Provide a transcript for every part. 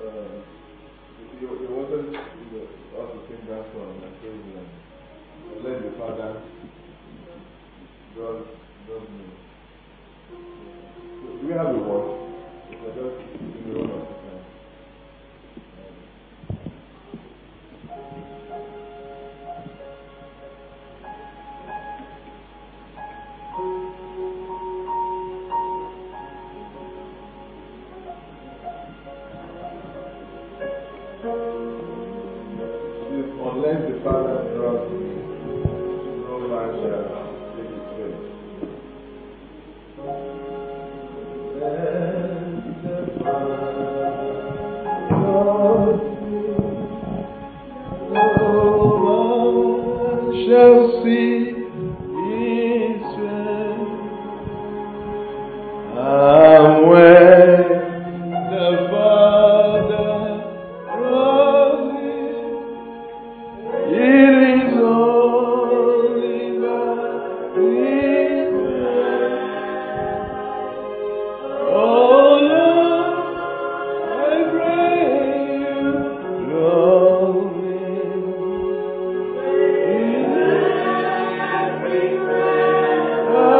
you wanted us to sing that song and say, let the Father God me. So, do we have a word? Just in the one of the time. Unless the Father draws me, no man shall take his place. Let the Father draws me, no man shall see his face. And when the Father draws me, it is only by His grace. Oh Lord, I pray you draw me. In every breath I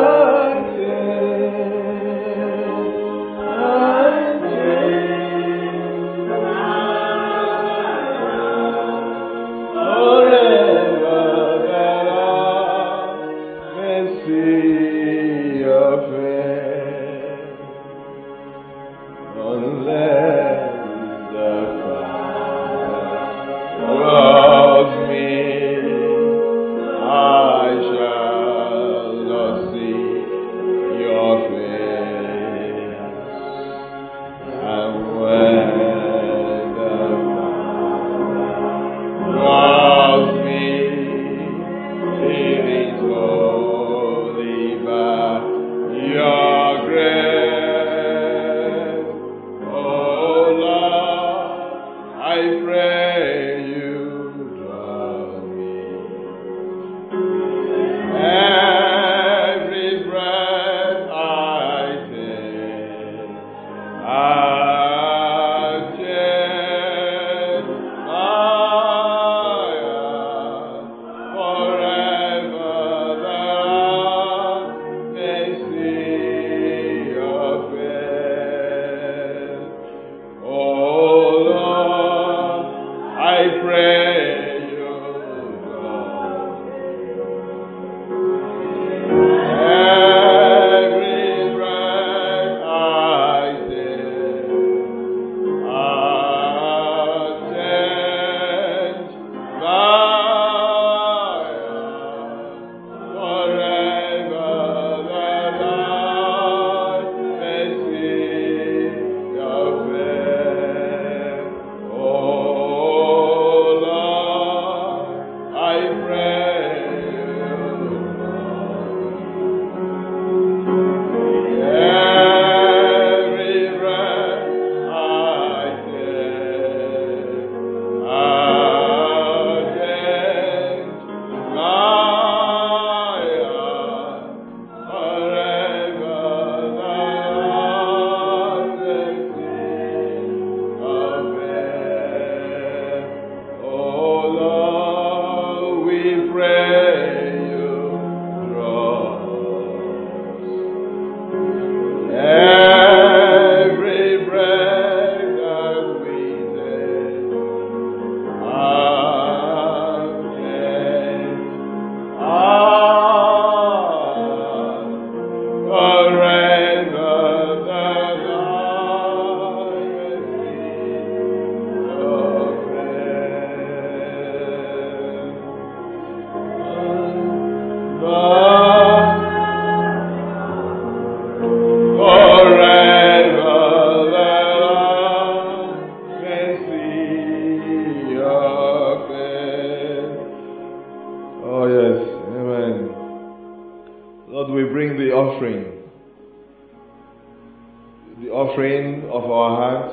offering of our hearts.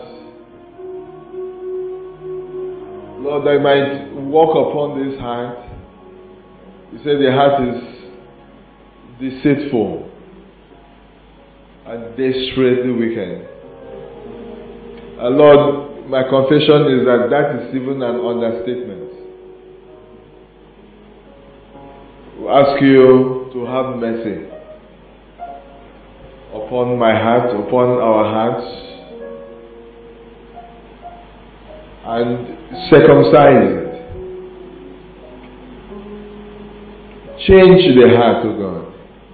Lord, that I might walk upon this heart. You said the heart is deceitful and desperately wicked. Lord, my confession is that is even an understatement. We ask you to have mercy upon my heart, upon our hearts, and circumcise it. Change the heart, O God.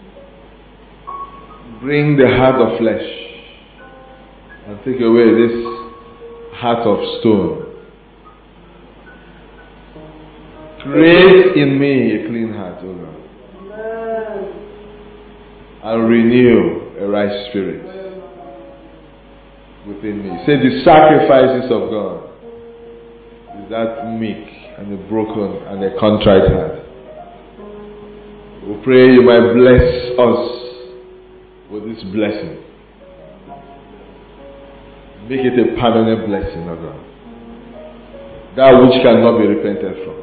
Bring the heart of flesh and take away this heart of stone. Create in me a clean heart, O God. And renew a right spirit within me. Say the sacrifices of God is that meek and a broken and a contrite heart. We pray you might bless us with this blessing. Make it a permanent blessing, O God. That which cannot be repented from.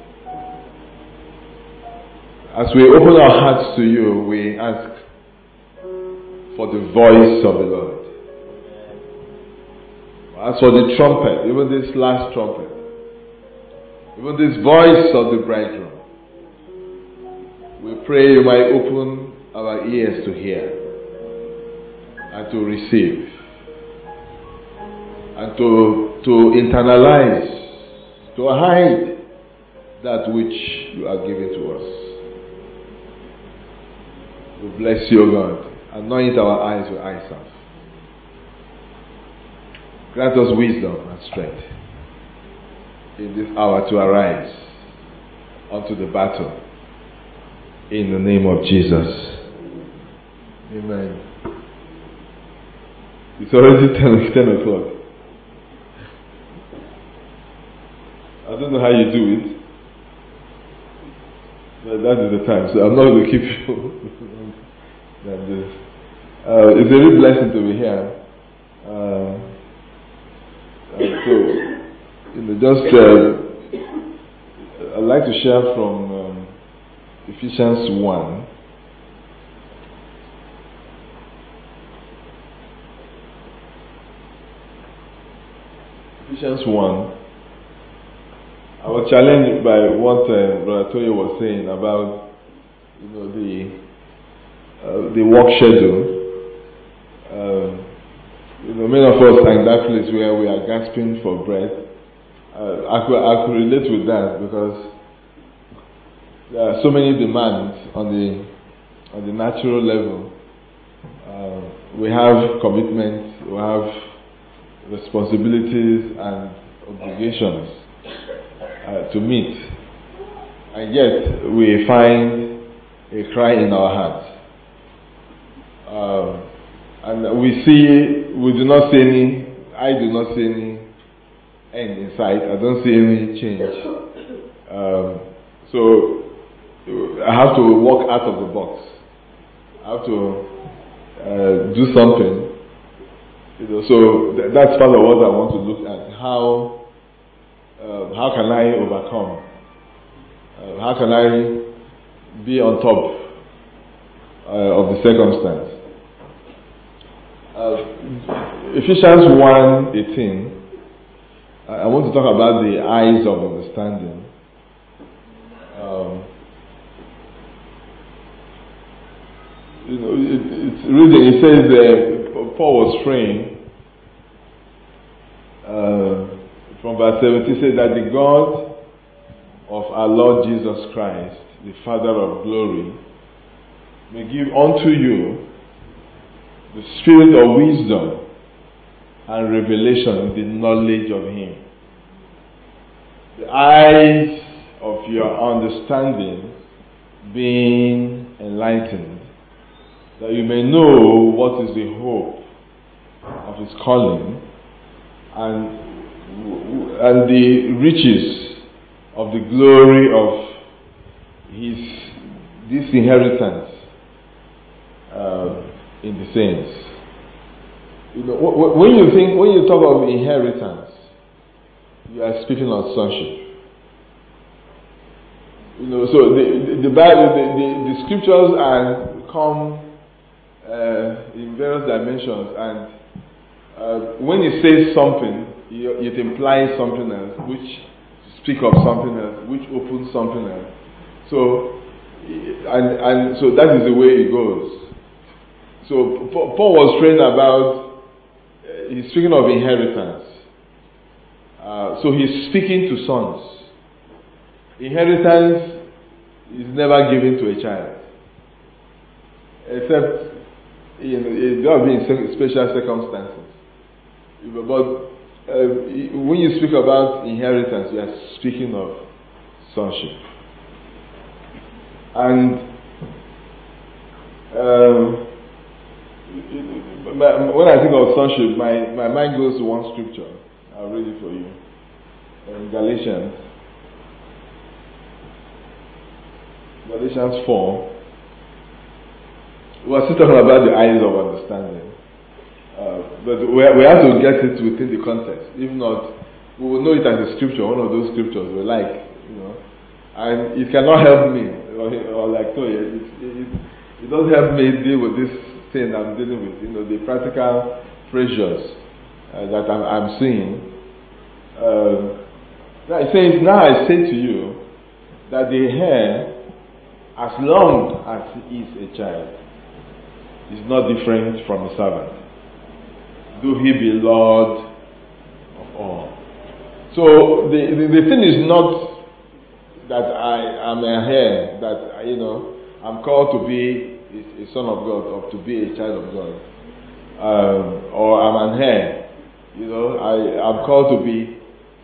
As we open our hearts to you, we ask for the voice of the Lord. As for the trumpet, even this last trumpet, even this voice of the bridegroom, we pray you might open our ears to hear and to receive and to internalize, to hide that which you are giving to us. We bless you, God. Anoint our eyes with eye salve. Grant us wisdom and strength in this hour to arise unto the battle. In the name of Jesus. Amen. It's already 10 o'clock. I don't know how you do it. But that is the time. So I'm not going to keep you than this. It's a real blessing to be here. I'd like to share from Ephesians 1. Ephesians 1. I was challenged by what Brother Toyo was saying about, the work schedule. Many of us are in that place where we are gasping for breath. I could relate with that because there are so many demands on the natural level. We have commitments, we have responsibilities and obligations to meet, and yet we find a cry in our hearts, and we do not see any. I do not see any end in sight. I don't see any change. So I have to walk out of the box. I have to do something. So that's part of what I want to look at. How can I overcome? How can I be on top of the circumstance? Ephesians 1:18. I want to talk about the eyes of understanding. It's reading. It says Paul was praying from verse 17. It says that the God of our Lord Jesus Christ, the Father of glory, may give unto you the spirit of wisdom and revelation in the knowledge of Him. The eyes of your understanding being enlightened, that you may know what is the hope of His calling and the riches of the glory of this inheritance in the saints. When you talk of inheritance, you are speaking of sonship. So the Bible, the scriptures come in various dimensions, and when it says something, it implies something else, which speak of something else, which opens something else. So, and so that is the way it goes. So Paul was praying about, he's speaking of inheritance. So he's speaking to sons. Inheritance is never given to a child, except there will be in special circumstances. But when you speak about inheritance, you are speaking of sonship. And when I think of sonship, my mind goes to one scripture. I'll read it for you. In Galatians 4. We're still talking about the eyes of understanding. But we have to get it within the context. If not, we will know it as a scripture, one of those scriptures we like, and it cannot help me, or like so, it doesn't help me deal with this thing I'm dealing with, the practical pressures that I'm seeing. It says, now I say to you that the heir, as long as he is a child, is not different from a servant, though he be Lord of all. So the thing is not that I am a heir, that I'm called to be a son of God or to be a child of God, or I'm an heir. I'm called to be,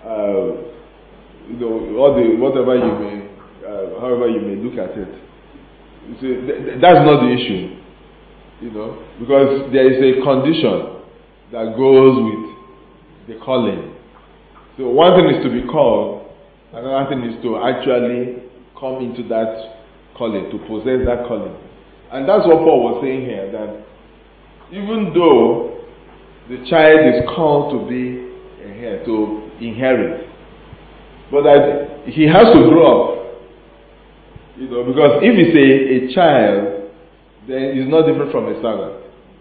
whatever you may, however you may look at it. You see, that's not the issue, because there is a condition that goes with the calling. So one thing is to be called, another thing is to actually come into that calling, to possess that calling. And that's what Paul was saying here, that even though the child is called to be a heir, to inherit, but that he has to grow up. Because if he's a child, then he's not different from a servant.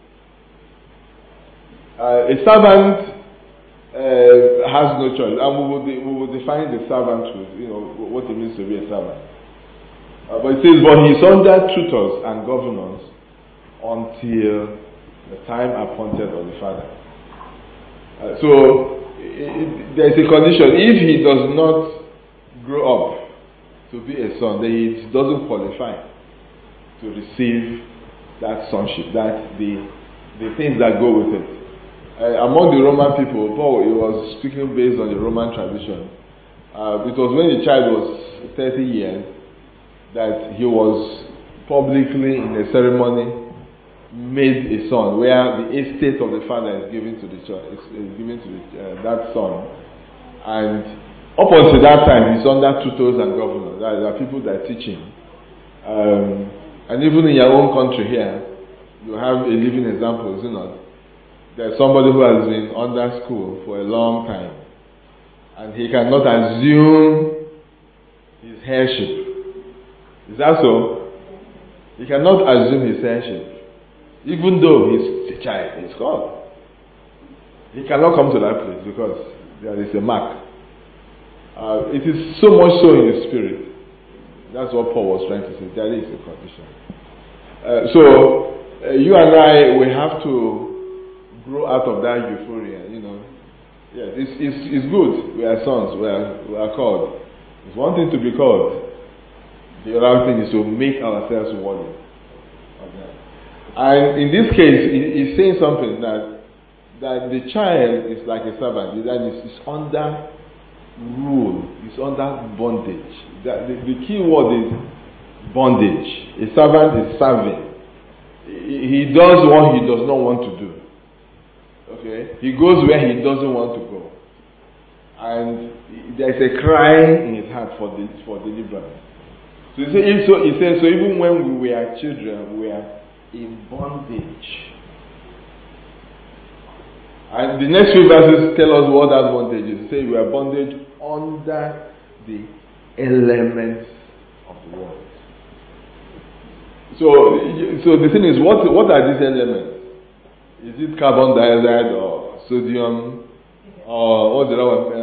A servant has no choice, and we will define the servanthood, what it means to be a servant. But it says, but he is under tutors and governors until the time appointed of the father. So there is a condition. If he does not grow up to be a son, then he doesn't qualify to receive that sonship, that the things that go with it. Among the Roman people, Paul was speaking based on the Roman tradition. It was when the child was 30 years that he was publicly in a ceremony made a son, where the estate of the father is given to the child, is given to that son, and up until that time he's under tutors and governors. There are people that teach him, and even in your own country here, you have a living example, is it not? There's somebody who has been under school for a long time, and he cannot assume his heirship. Is that so? He cannot assume his heirship, even though he's a child, he's God. He cannot come to that place because there is a mark. It is so much so in the spirit. That's what Paul was trying to say. There is a condition. So you and I, we have to grow out of that euphoria. Yeah, it's good. We are sons. We are called. It's one thing to be called. The other thing is to make ourselves worthy of that. And in this case, he's saying something that the child is like a servant. That is under rule. It's under bondage. The key word is bondage. A servant is serving. He does what he does not want to do. Okay? He goes where he doesn't want to go. And there's a cry in his heart for deliverance. So he says, so even when we were children, we are in bondage. And the next few verses tell us what that bondage is. He says we are bondage under the elements of the world. So the thing is, what are these elements? Is it carbon dioxide or sodium or what's the other one?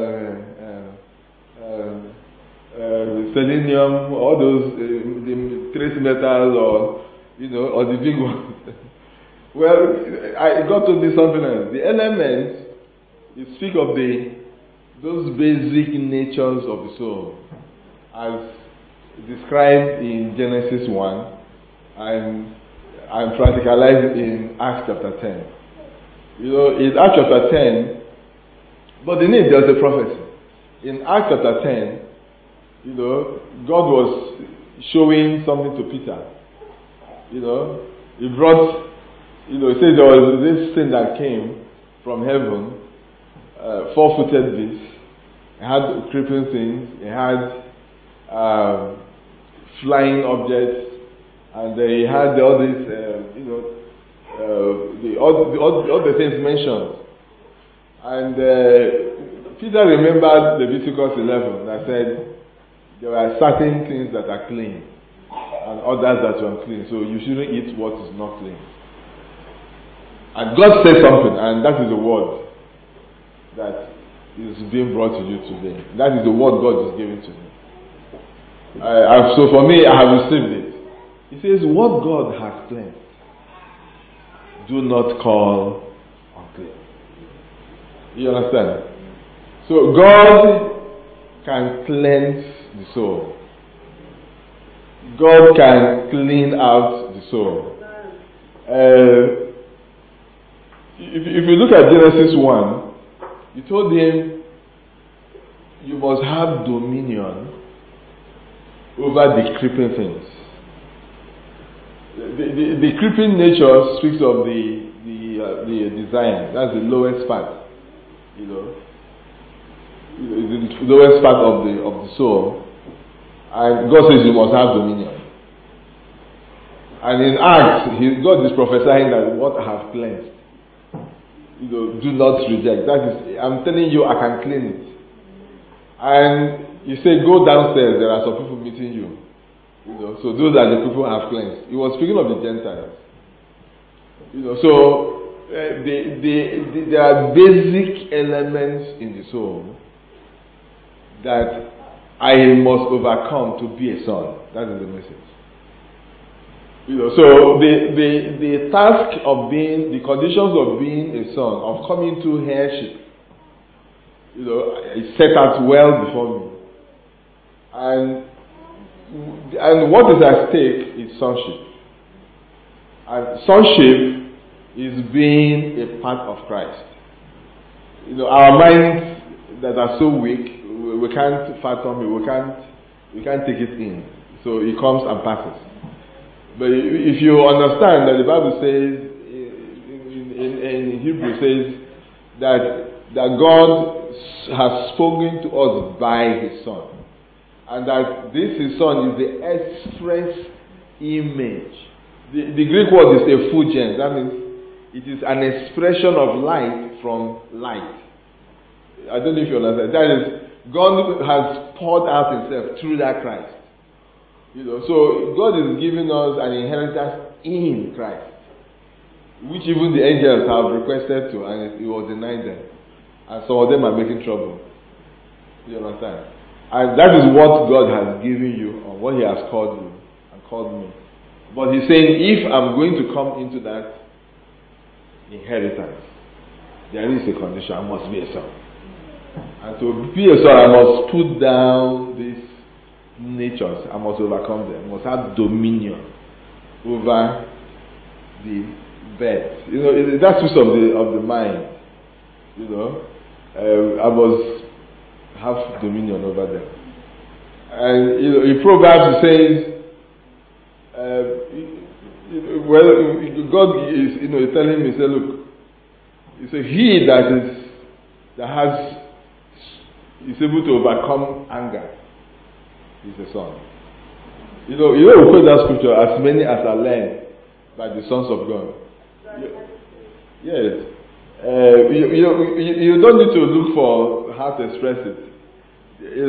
Selenium, all those the trace metals, or the big ones. Well, I got to do something else. The elements, you speak of those basic natures of the soul, as described in Genesis 1 and practicalized in Acts chapter 10. In Acts chapter 10, but in it there's a prophecy. In Acts chapter 10, God was showing something to Peter. He brought, it says there was this thing that came from heaven, four-footed beast. It had creeping things. It had flying objects, and he had all these, all the things mentioned. And Peter remembered Leviticus 11 that said there are certain things that are clean and others that are unclean. So you shouldn't eat what is not clean. And God said something, and that is the word that is being brought to you today. That is the word God is giving to me. So for me, I have received it. He says, what God has cleansed, do not call unclean. You understand? So God can cleanse the soul. God can clean out the soul. If you look at Genesis 1, he told him, you must have dominion over the creeping things. The creeping nature speaks of the desire. That's the lowest part. The lowest part of the soul. And God says you must have dominion. And in Acts, God is prophesying that what I have cleansed, do not reject. That is, I'm telling you, I can clean it. And you say, go downstairs, there are some people meeting you. So those are the people I have cleansed. He was speaking of the Gentiles. So there are basic elements in the soul that I must overcome to be a son. That is the message. So the task of being, the conditions of being a son, of coming to heirship, is set out well before me. And what is at stake is sonship. And sonship is being a part of Christ. Our minds that are so weak, we can't fathom it, we can't take it in. So it comes and passes. But if you understand that the Bible says, in Hebrew says, that God has spoken to us by His Son. And that this His Son is the express image. The Greek word is effulgence. That means it is an expression of light from light. I don't know if you understand. That is, God has poured out Himself through that Christ. So God is giving us an inheritance in Christ, which even the angels have requested to, and it was denied them. And some of them are making trouble. You understand? And that is what God has given you, or what He has called you and called me. But He's saying, if I'm going to come into that inheritance, there is a condition. I must be a son. And to be a son, I must put down these natures. I must overcome them. I must have dominion over the bed. That's just of the mind. I must have dominion over them. And in Proverbs it says, God is telling me, say, look, he said, he that is able to overcome anger is the son. We quote that scripture, as many as are led by the sons of God. Yes. You don't need to look for how to express it. You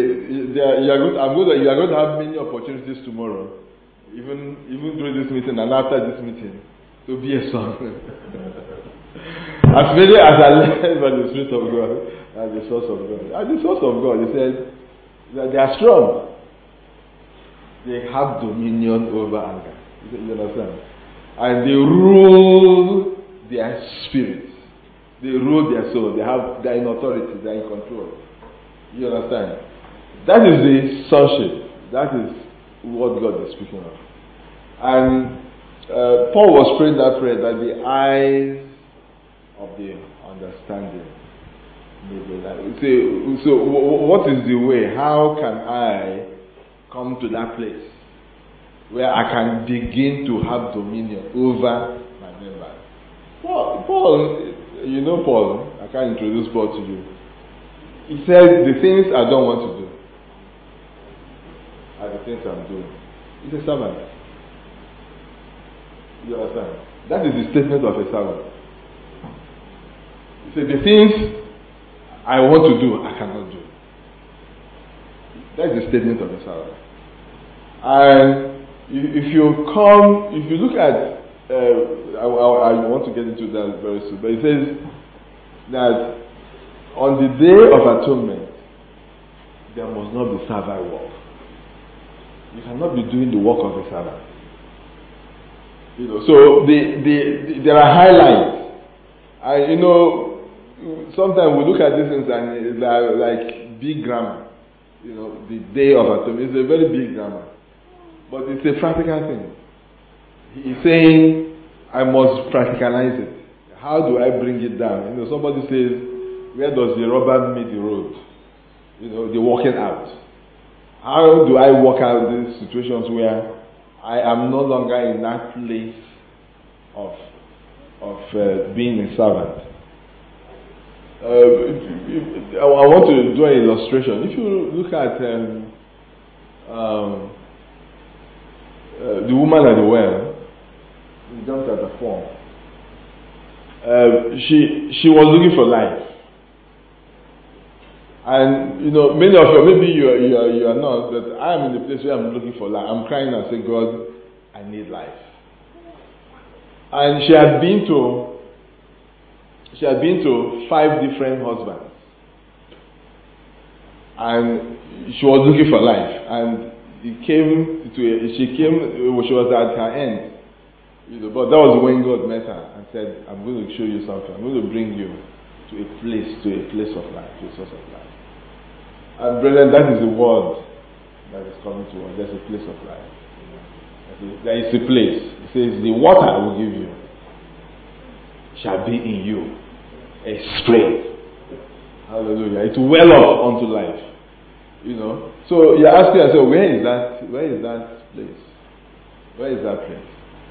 are going to have many opportunities tomorrow, even during this meeting and after this meeting, to be a son. As many as are led by the Spirit of God are the source of God. And the source of God, he said, that they are strong. They have dominion over anger. You understand? And they rule their spirits. They rule their soul. They are in authority. They are in control. You understand? That is the sonship. That is what God is speaking of. And Paul was praying that prayer, that the eyes of the understanding may be light. So what is the way? How can I come to that place where I can begin to have dominion over my members? Paul, you know Paul, I can't introduce Paul to you. He said, the things I don't want to do are the things I'm doing. He's a servant. You understand? That is the statement of a servant. He said, the things I want to do, I cannot do. That is the statement of a servant. And if you look at, I want to get into that very soon, but it says that on the day of atonement, there must not be servile work. You cannot be doing the work of a servant. You know, so there are highlights. And sometimes we look at these things and they're like big grammar. You know, the day of atonement is a very big grammar. But it's a practical thing. He's saying, I must practicalize it. How do I bring it down? Somebody says, where does the rubber meet the road? The walking out. How do I walk out these situations where I am no longer in that place of being a servant? I want to do an illustration. If you look at the woman at the well, in John chapter 4, she was looking for life. And many of you, maybe you are not, but I am in the place where I'm looking for life. I'm crying and saying, God, I need life. And she had been to 5 different husbands, and she was looking for life. And she was at her end, but that was when God met her and said, I'm going to show you something. I'm going to bring you to a place of life, to a source of life. And brethren, that is the word that is coming to us. There's a place of life. There is a place. It says, the water I will give you shall be in you a spring. Hallelujah. It will well up unto life. So you're asking yourself, where is that place? Where is that place?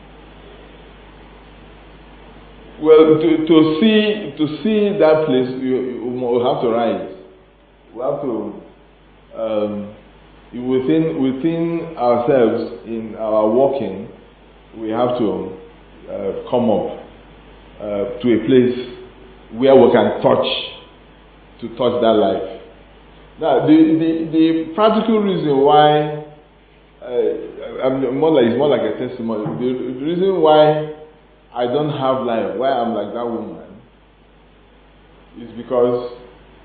Well, to see that place, you have to rise. We have to, within ourselves, in our walking, we have to come up to a place where we can touch that life. Now, the practical reason why, it's more like a testimony. The reason why I don't have life, why I'm like that woman, is because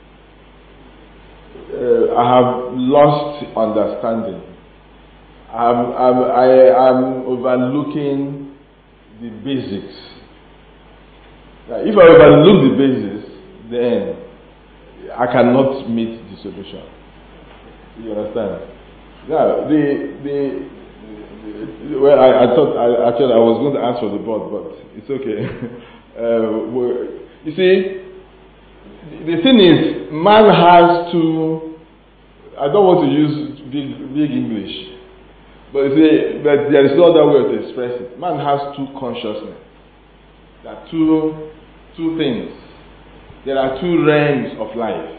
I have lost understanding. I am overlooking the basics. Now, if I overlook the basics, then I cannot meet the solution. You understand? Yeah. I thought I was going to ask for the board, but it's okay. You see, the thing is, man has to. I don't want to use big English, but there is no other way to express it. Man has 2 consciousness. There are two things. There are 2 realms of life.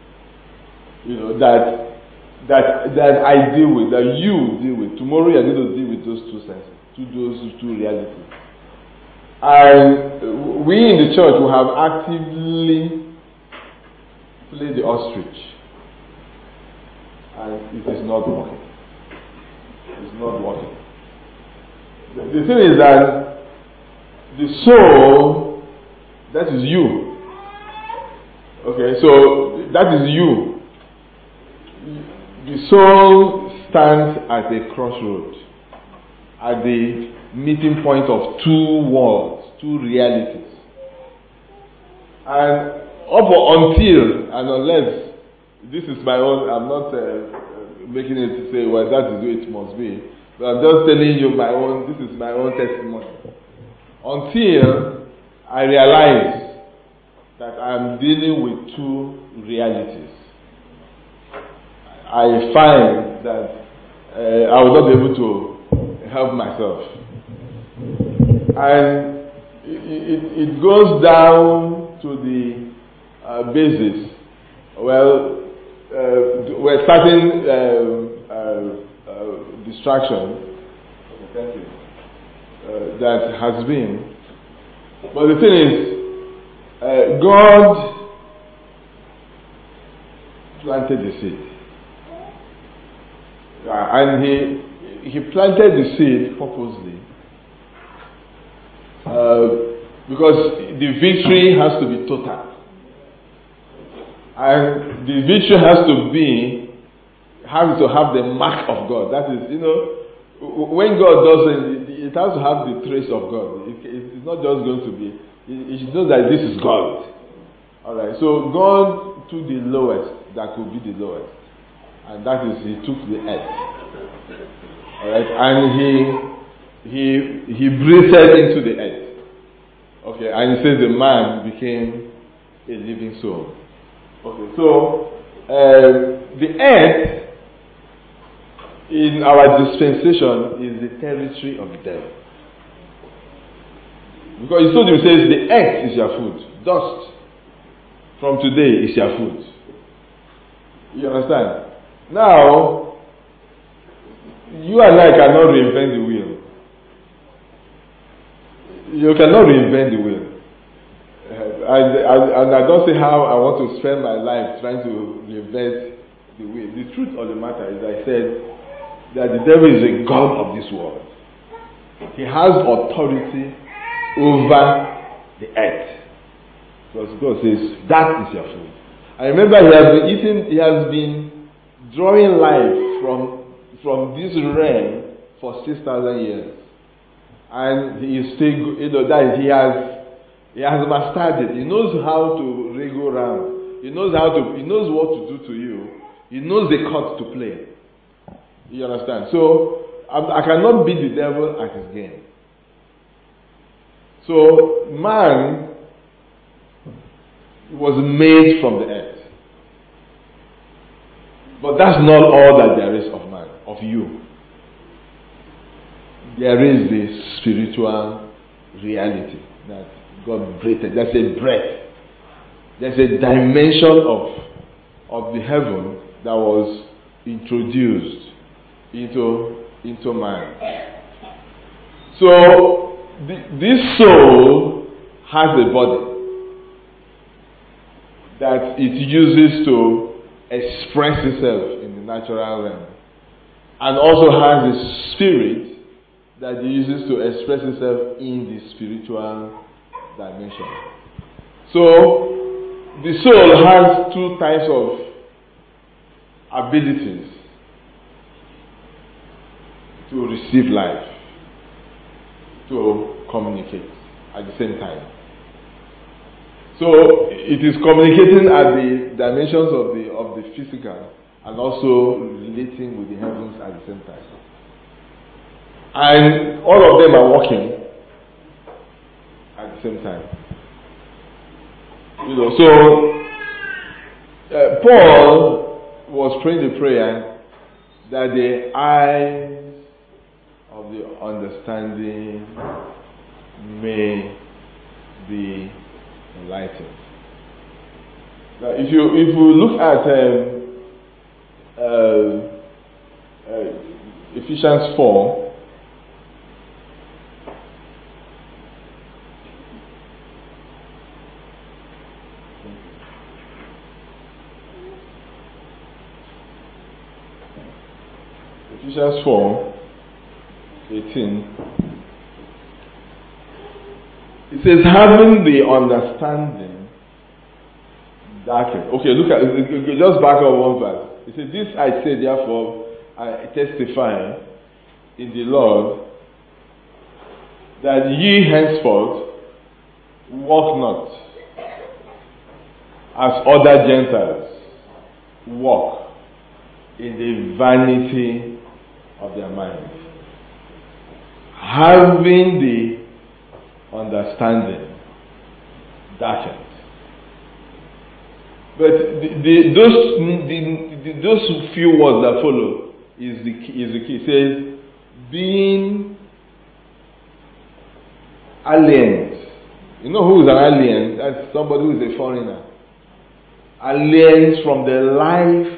That I deal with, that you deal with. Tomorrow you are going to deal with those 2 senses, those 2 realities. And we in the church will have actively played the ostrich. And it is not working. It's not working. The thing is that the That is you. Okay, so that is you. The soul stands at a crossroad, at the meeting point of two worlds, two realities. And until and unless this is my own, I'm not making it to say, well, that is the way it must be. But I'm just telling you this is my own testimony. Until I realize that I'm dealing with two realities, I find that I will not be able to help myself. And it goes down to the basis. Well, we're starting distraction that has been. But the thing is, God planted the seed. And he planted the seed purposely. Because the victory has to be total. And the victory has to have the mark of God. That is, when God does it, it has to have the trace of God. It's not just going to be, it should know that this is God. Alright, so God took the lowest that could be the lowest. And that is, he took the earth. Alright, and he breathed into the earth. Okay, and he says the man became a living soul. Okay, so the earth in our dispensation is the territory of the devil. Because he told you, he says the earth is your food. Dust from today is your food. You understand? Now, you and I cannot reinvent the wheel. You cannot reinvent the wheel. And I don't see how I want to spend my life trying to reinvent the wheel. The truth of the matter is, I said that the devil is a god of this world. He has authority over the earth. Because God says, that is your food. I remember he has been drawing life from this realm for 6,000 years. And he is still, that he has mastered it. He knows how to wriggle around. He knows what to do to you. He knows the cards to play. You understand? So I cannot beat the devil at his game. So man was made from the earth. But that's not all that there is of man, of you. There is the spiritual reality that God breathed. There's a breath. There's a dimension of the heaven that was introduced into man. So this soul has a body that it uses to express itself in the natural realm, and also has a spirit that it uses to express itself in the spiritual dimension. So the soul has two types of abilities to receive life, to communicate at the same time. So it is communicating at the dimensions of the physical and also relating with the heavens at the same time. And all of them are working at the same time. So Paul was praying the prayer that the eyes of the understanding may be enlightened. Now, if you look at Ephesians 4, Ephesians 4:18. It says, having the understanding darkened. Okay, look at it. Just back up one verse. It says, this I say, therefore, I testify in the Lord, that ye henceforth walk not as other Gentiles walk, in the vanity of their mind, having the understanding darkened. But those few words that follow is the key. It says, being aliens. You know who is an alien? That's somebody who is a foreigner. Aliens from the life.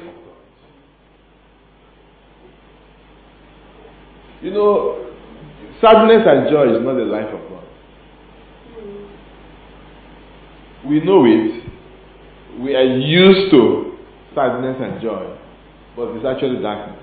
You know, sadness and joy is not the life of God. We know it. We are used to sadness and joy, but it's actually darkness.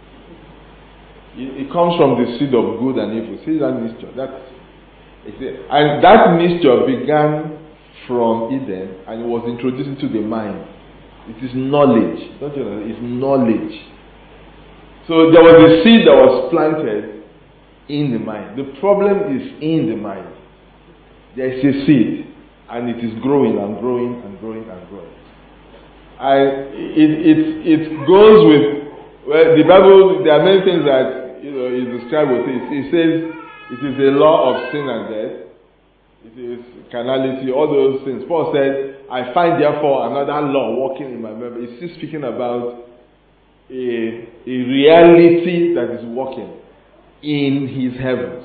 It comes from the seed of good and evil. See that mixture. And that mixture began from Eden and it was introduced into the mind. It is knowledge. Don't you know? It's knowledge. So there was a seed that was planted in the mind. The problem is in the mind. There is a seed and it is growing and growing and growing and growing. And it goes with, well, the Bible, there are many things that is described with it. It says it is a law of sin and death. It is carnality, all those things. Paul said, I find therefore another law working in my memory. It's still speaking about a reality that is working in his heavens.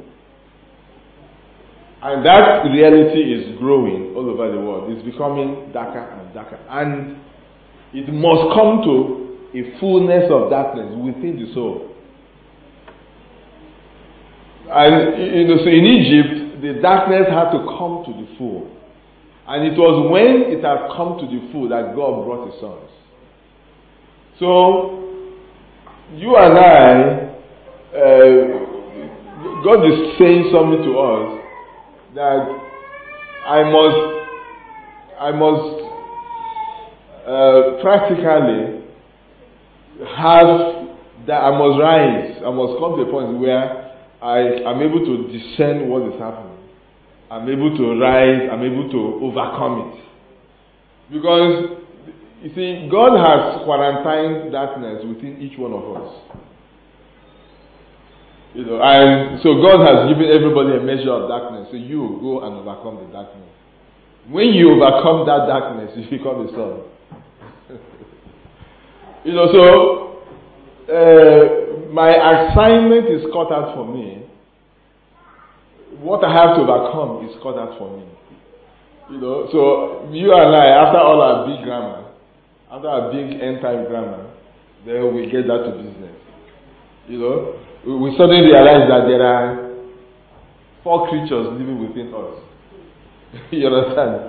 And that reality is growing all over the world. It's becoming darker and darker. And it must come to a fullness of darkness within the soul. And so in Egypt, the darkness had to come to the full. And it was when it had come to the full that God brought his sons. So, you and I, God is saying something to us that I must practically have that. I must rise. I must come to a point where I am able to discern what is happening. I'm able to rise. I'm able to overcome it. Because, you see, God has quarantined darkness within each one of us. And so God has given everybody a measure of darkness. So you go and overcome the darkness. When you overcome that darkness, you become a son. My assignment is cut out for me. What I have to overcome is cut out for me. So you and I, after all our big grammar, after our big end-time grammar, then we get that to business. We suddenly realize that there are 4 creatures living within us. You understand?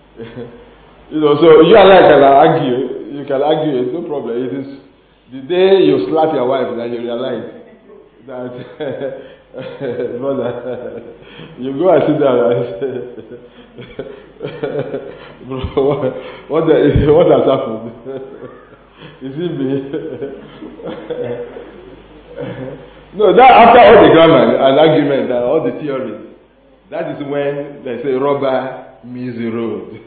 So you and I can argue. You can argue, it's no problem. It is the day you slap your wife that you realize that brother, you go and sit down and say, bro, what has happened? Is it me? No, that after all the grammar and argument and all the theories, that is when they say rubber meets the road.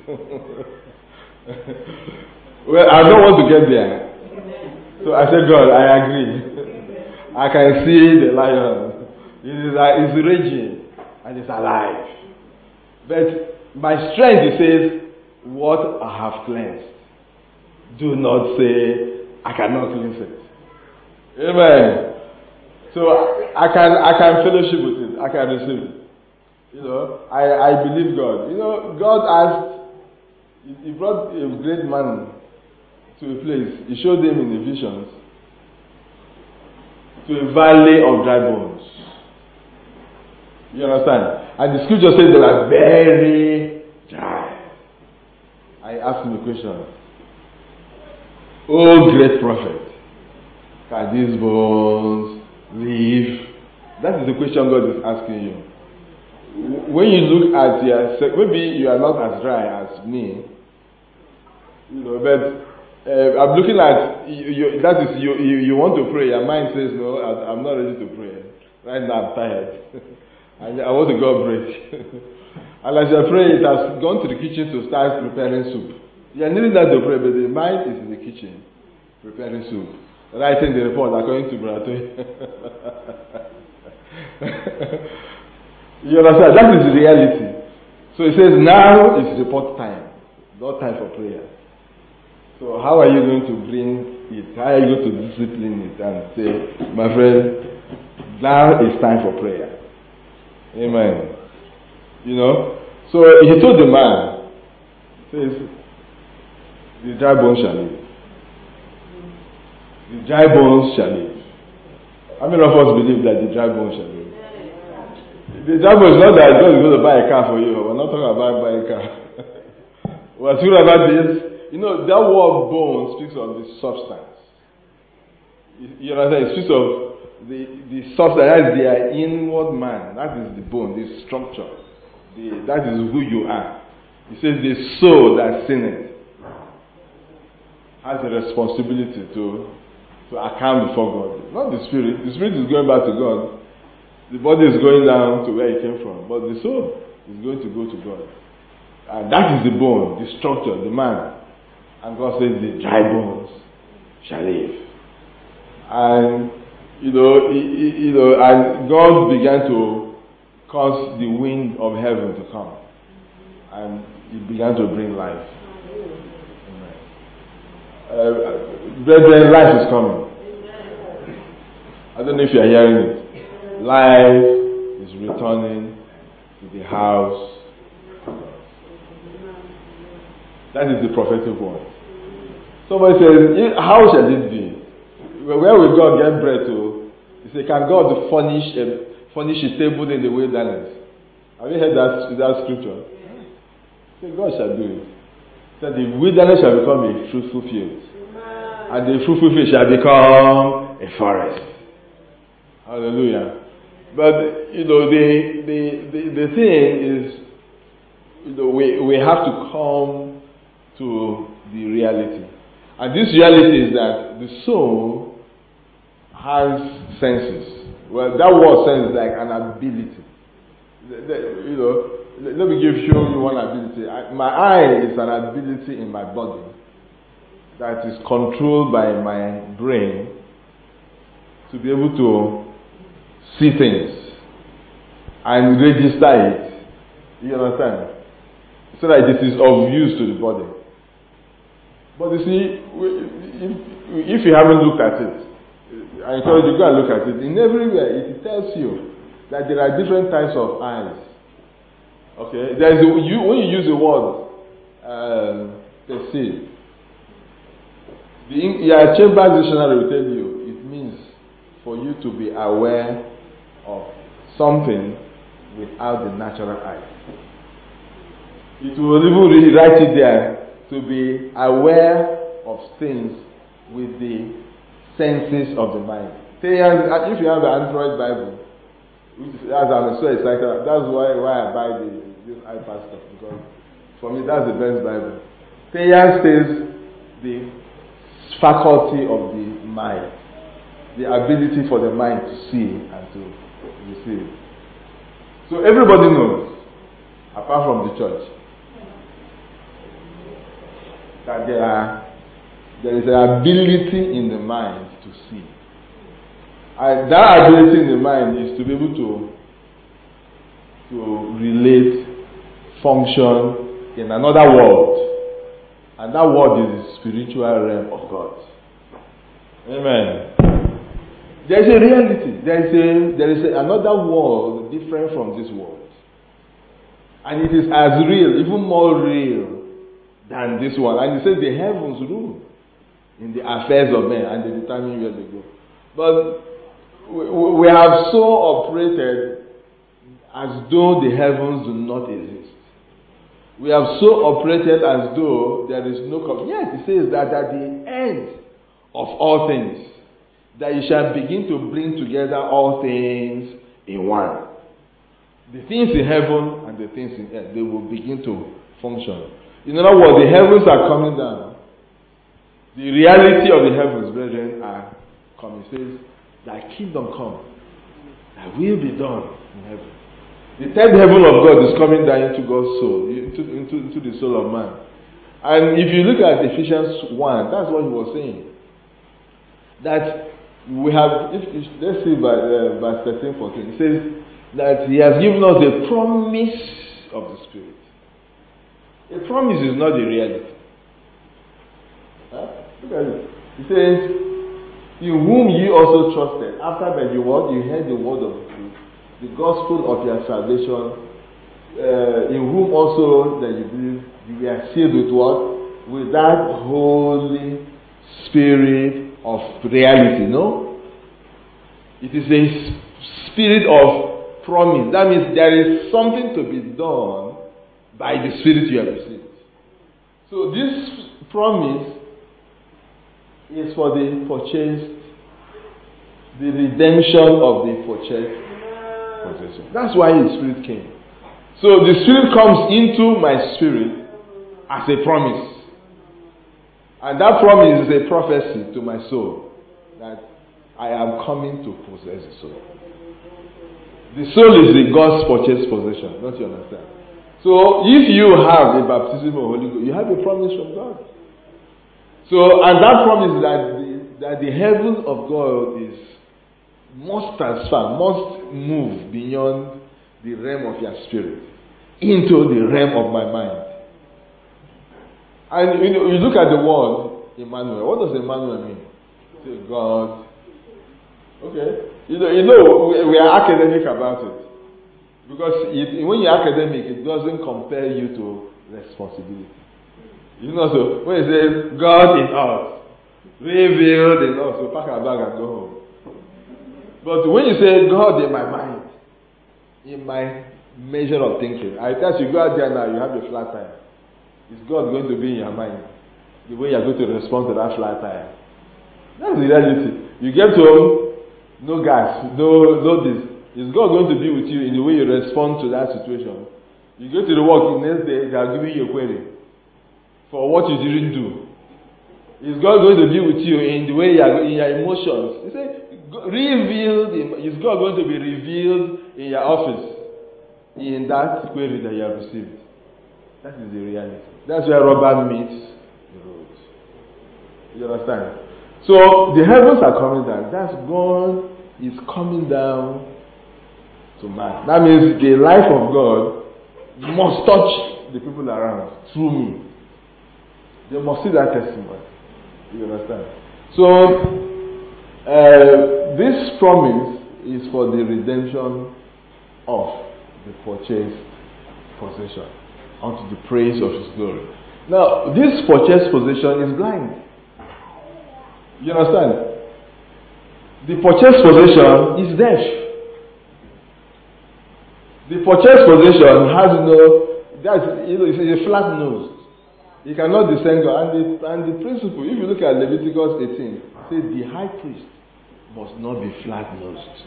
Well, I don't want to get there. So I said, God, I agree. I can see the lion. It's raging and it's alive. But my strength, it says, what I have cleansed, do not say I cannot cleanse it. Amen. So I can fellowship with it. I can receive it. I believe God. God asked, he brought a great man to a place. He showed them in the visions to a valley of dry bones. You understand? And the scripture says they were very dry. I asked him a question. Oh, great prophet, can these bones live? That is the question God is asking you. when you look at maybe you are not as dry as me, but I'm looking at you. That is you want to pray. Your mind says no. I'm not ready to pray right now. I'm tired. I want to go break. And as you're praying, it has gone to the kitchen to start preparing soup. You're needing that to pray, but the mind is in the kitchen preparing soup, writing the report according to Brato. You understand? That is the reality. So it says now is report time, not time for prayer. So how are you going to bring it? How are you going to discipline it and say, my friend, now is time for prayer? Amen. So he told the man, says, the dry bones shall live. The dry bones shall live. How many of us believe that the dry bones shall live? The dry bones is not that God is going to buy a car for you. We're not talking about buying a car. We're talking about this. That word bone speaks of the substance. You understand? It speaks of the substance. That is the inward man. That is the bone, the structure. That is who you are. He says the soul that sinneth has a responsibility to account before God. Not the spirit. The spirit is going back to God. The body is going down to where it came from. But the soul is going to go to God. And that is the bone, the structure, the man. And God says the dry bones shall live. And and God began to cause the wind of heaven to come. And it began to bring life. Brethren, life is coming. I don't know if you are hearing it. Life is returning to the house. That is the prophetic word. Somebody says, how shall it be? Where will God get bread to? He said, can God furnish a table in the wilderness? Have you heard that scripture? He said, God shall do it. He said, the wilderness shall become a fruitful field. And the fruitful field shall become a forest. Hallelujah. But, the thing is, we have to come to the reality. And this reality is that the soul has senses. Well, that word sense is like an ability. Let me show you one ability. My eye is an ability in my body that is controlled by my brain to be able to see things and register it. You understand? So that this is of use to the body. But you see, if you haven't looked at it, I encourage you to go and look at it. In everywhere, it tells you that there are different types of eyes. Okay? When you use the word perceive, your Chambers Dictionary will tell you it means for you to be aware of something without the natural eye. It will even write it there, to be aware of things with the senses of the mind. If you have the Android Bible, which is, as I'm so excited, that's why I buy this iPad stuff, because for me that's the best Bible. Theia says the faculty of the mind, the ability for the mind to see and to receive. So everybody knows, apart from the church, that there is an ability in the mind to see. And that ability in the mind is to be able to relate, function in another world. And that world is the spiritual realm of God. Amen. There is a reality. There is another world different from this world. And it is as real, even more real than this one. And he says the heavens rule in the affairs of men and they determine where they go. But we have so operated as though the heavens do not exist. We have so operated as though there is no... Yes, it says that at the end of all things, that you shall begin to bring together all things in one. the things in heaven and the things in earth, they will begin to function. In other words, the heavens are coming down. The reality of the heavens, brethren, are coming. It says, thy kingdom come, thy will be done in heaven. The third heaven of God is coming down into God's soul, into the soul of man. And if you look at Ephesians 1, that's what he was saying. That we have, let's see verse 13, 14. It says that he has given us the promise of the Spirit. A promise is not a reality. Huh? Look at it. It says, in whom ye also trusted, after that you heard the word of truth, the gospel of your salvation, in whom also that you believe, you were sealed with what? With that Holy Spirit of reality, no? It is a spirit of promise. That means there is something to be done by the Spirit you have received. So this promise is for the purchased, the redemption of the purchased possession. That's why His Spirit came. So the Spirit comes into my spirit as a promise. And that promise is a prophecy to my soul that I am coming to possess the soul. The soul is the God's purchased possession. Don't you understand? So if you have a baptism of Holy Ghost, you have a promise from God. So, and that promise is that the heaven of God must transfer, must move beyond the realm of your spirit into the realm of my mind. And you look at the word Emmanuel. What does Emmanuel mean? Say God. Okay. You know, we are academic about it. Because when you're academic, it doesn't compare you to responsibility. You know, so when it says God in us, revealed in us, so pack our bag and go home. But when you say God in my mind, in my measure of thinking, I tell you, go out there now, you have a flat tire. Is God going to be in your mind? The way you're going to respond to that flat tire. That's the reality. You get home, no gas, no this. Is God going to be with you in the way you respond to that situation? You go to the work, the next day, they are giving you a query for what you didn't do. Is God going to be with you in the way in your emotions? You say, is God going to be revealed in your office in that query that you have received? That is the reality. That's where rubber meets the road. You understand? So the heavens are coming down. That's God is coming down to man. That means the life of God must touch the people around through me. They must see that testimony. You understand? So this promise is for the redemption of the purchased possession unto the praise of His glory. Now, this purchased possession is blind. You understand? The purchased possession is deaf. The purchased possession has it's a flat nose. He cannot discern God. And the principle, if you look at Leviticus 18, says the high priest must not be flat nosed.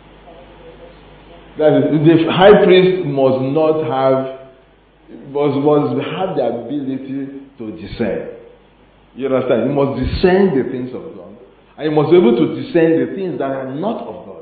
That is, the high priest must have the ability to discern. You understand? He must discern the things of God. And he must be able to discern the things that are not of God.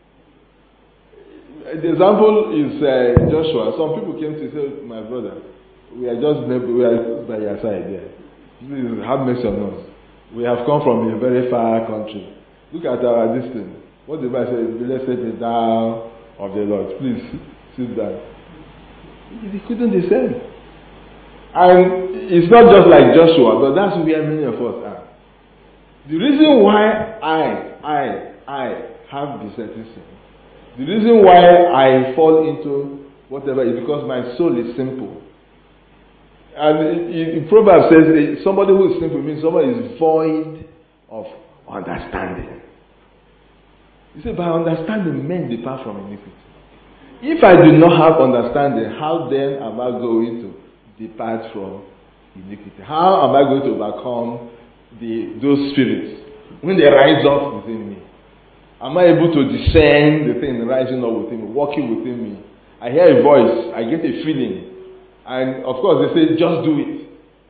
The example is Joshua. Some people came to say, my brother, we are just by your side there. Please have mercy on us. We have come from a very far country. Look at our distance. What the Bible says, blessed be thou of the Lord. Please sit down. He couldn't discern. And it's not just like Joshua, but that's where many of us are. The reason why I have discernment, the reason why I fall into whatever is because my soul is simple. And in Proverbs says somebody who is simple means somebody is void of understanding. You say, by understanding men depart from iniquity. If I do not have understanding, how then am I going to depart from iniquity? How am I going to overcome those spirits when they rise up within me? Am I able to discern the thing rising up within me, working within me? I hear a voice, I get a feeling, and of course they say, just do it.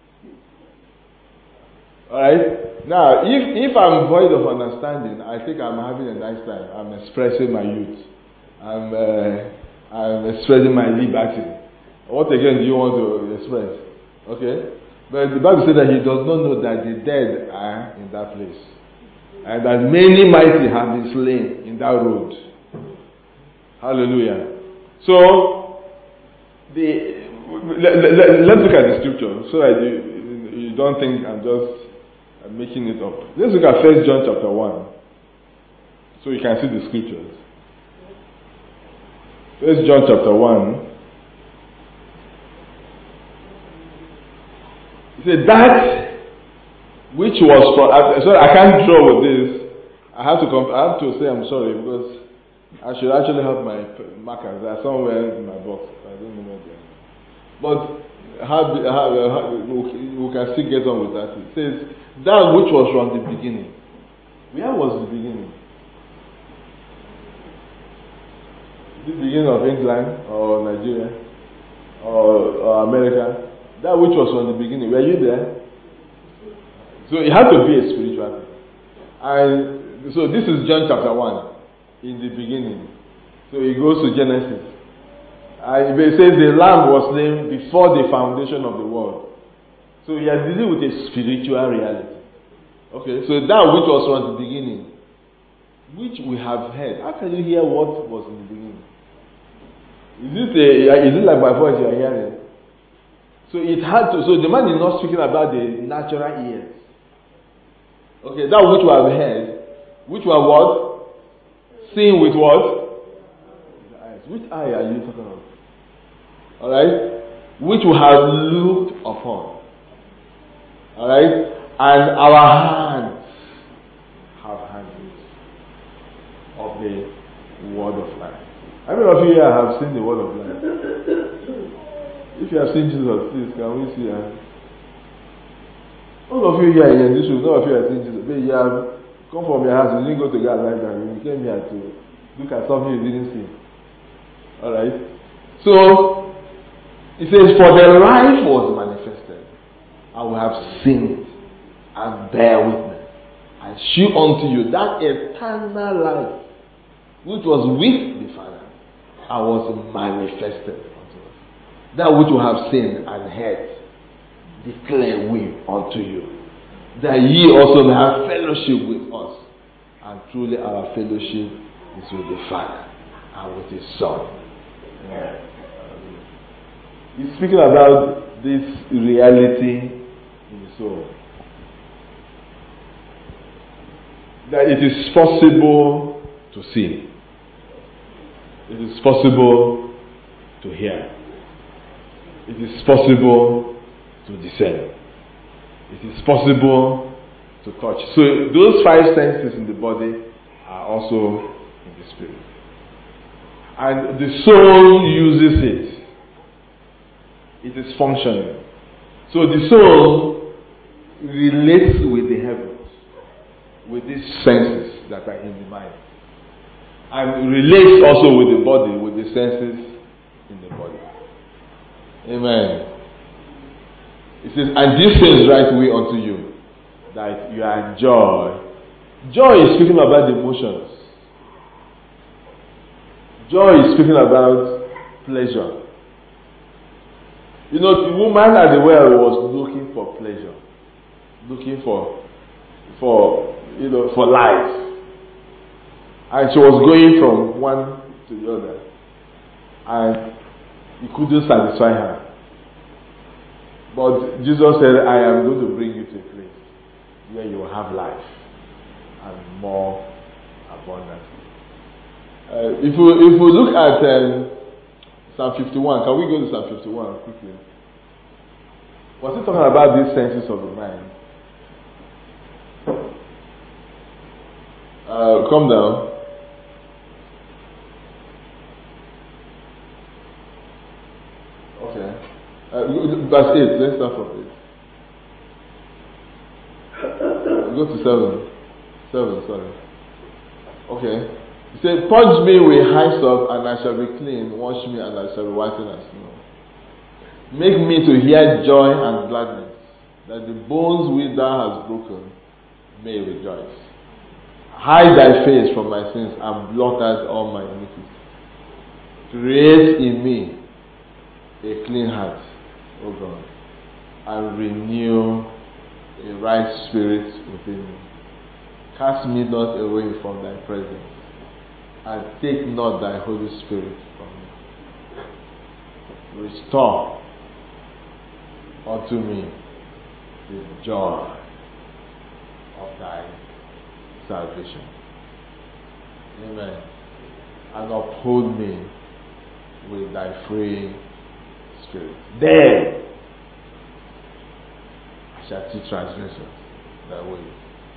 Alright? Now, if I'm void of understanding, I think I'm having a nice time. I'm expressing my youth. I'm expressing my liberty. What again do you want to express? Okay? But the Bible says that he does not know that the dead are in that place. And that many mighty have been slain in that road. Hallelujah. So, let's look at the scripture so that you don't think I'm just making it up. Let's look at 1 John chapter 1. So you can see the scriptures. 1 John chapter 1. He said, that which was from... Sorry, I can't draw with this. I have to say I'm sorry because I should actually have my markers. They are somewhere in my box. I don't know where they are. But we can still get on with that. It says, that which was from the beginning. Where was the beginning? The beginning of England or Nigeria or America? That which was from the beginning. Were you there? So it had to be a spiritual thing. And so this is John chapter 1. In the beginning. So it goes to Genesis. And it says the Lamb was slain before the foundation of the world. So he is dealing with a spiritual reality. Okay, so that which was from the beginning, which we have heard. How can you hear what was in the beginning? Is it like my voice you are hearing? So it had to. So the man is not speaking about the natural ears. Okay, that which we have heard, which we have what? Seen with what? The eyes. Which eye are you talking about? Alright? Which we have looked upon. Alright? And our hands have handled of the word of life. How many of you here have seen the word of life? If you have seen Jesus, please, can we see her? All of you here in this room, none of you have seen Jesus. But you have come from your house, you didn't go to God like that. You came here to look at something you didn't see. Alright? So, it says, for the life was manifested, and we have seen it, and bear witness, and shew unto you that eternal life, which was with the Father, and was manifested unto us. That which we have seen and heard, declare we unto you, that ye also may have fellowship with us. And truly our fellowship is with the Father and with His Son. Yeah. He's speaking about this reality in the soul. That it is possible to see. It is possible to hear. It is possible to discern. It is possible to touch. So those five senses in the body are also in the spirit. And the soul uses it. It is functioning. So the soul relates with the heavens, with these senses that are in the mind. And relates also with the body, with the senses in the body. Amen. It says, and these things write we unto you, that you are joy. Joy is speaking about the emotions. Joy is speaking about pleasure. You know, the woman at the well was looking for pleasure, looking for life, and she was going from one to the other, and he couldn't satisfy her. But Jesus said, I am going to bring you to a place where you will have life and more abundantly. If we look at Psalm 51, can we go to Psalm 51 quickly? Was he talking about these senses of the mind? Come down. Okay. Verse 8, let's start from 8. Go to 7. 7, sorry. Okay. He said, purge me with hyssop and I shall be clean. Wash me and I shall be whiter than snow. Make me to hear joy and gladness, that the bones which thou hast broken may rejoice. Hide thy face from my sins and blot out all my iniquities. Create in me a clean heart, O God, and renew a right spirit within me. Cast me not away from thy presence, and take not thy Holy Spirit from me. Restore unto me the joy of thy salvation. Amen. And uphold me with thy free spirit. Then I shall teach transgressions thy ways,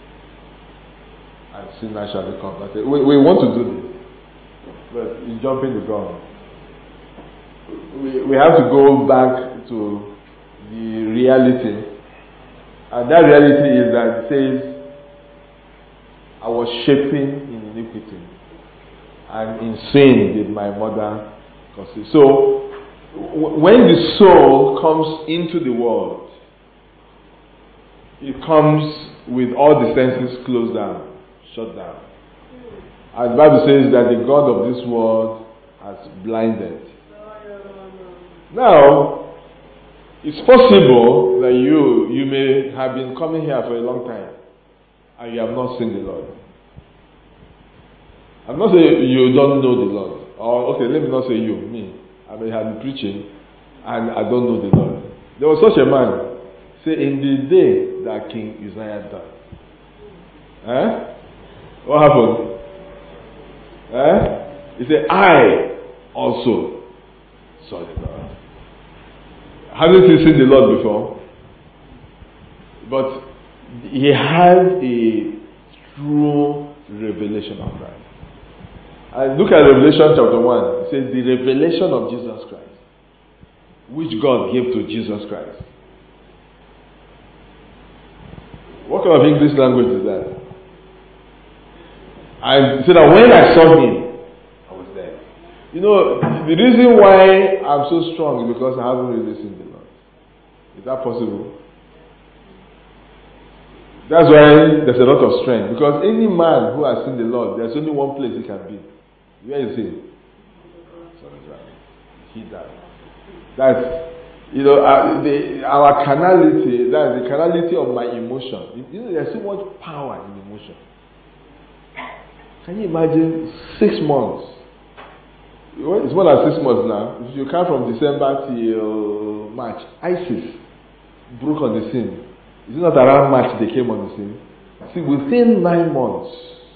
and sinners shall be converted. We want to do this, but it's jumping the gun. We have to go back to the reality, and that reality is that it says, I was shaping in iniquity, and in sin did my mother conceive. So, when the soul comes into the world, it comes with all the senses closed down, shut down. And the Bible says that the God of this world has blinded. Now, it's possible that you may have been coming here for a long time and you have not seen the Lord. I'm not saying you don't know the Lord. Or, okay, let me not say you, me. I may have been preaching and I don't know the Lord. There was such a man, say, in the day that King Uzziah died. What happened? He said, I also saw the Lord. Haven't you seen the Lord before? But he had a true revelation of Christ. And look at Revelation chapter 1. It says, the revelation of Jesus Christ, which God gave to Jesus Christ. What kind of English language is that? And so that when I saw him, I was there. You know, the reason why I'm so strong is because I haven't really seen the Lord. Is that possible? That's why there's a lot of strength. Because any man who has seen the Lord, there's only one place he can be. Where is he? He died. That's, you know, our carnality, that's the carnality of my emotion. You know, there's so much power in emotion. Can you imagine 6 months? It's more than 6 months now. If you count from December till March, ISIS broke on the scene. Is it not around March they came on the scene? See, within 9 months,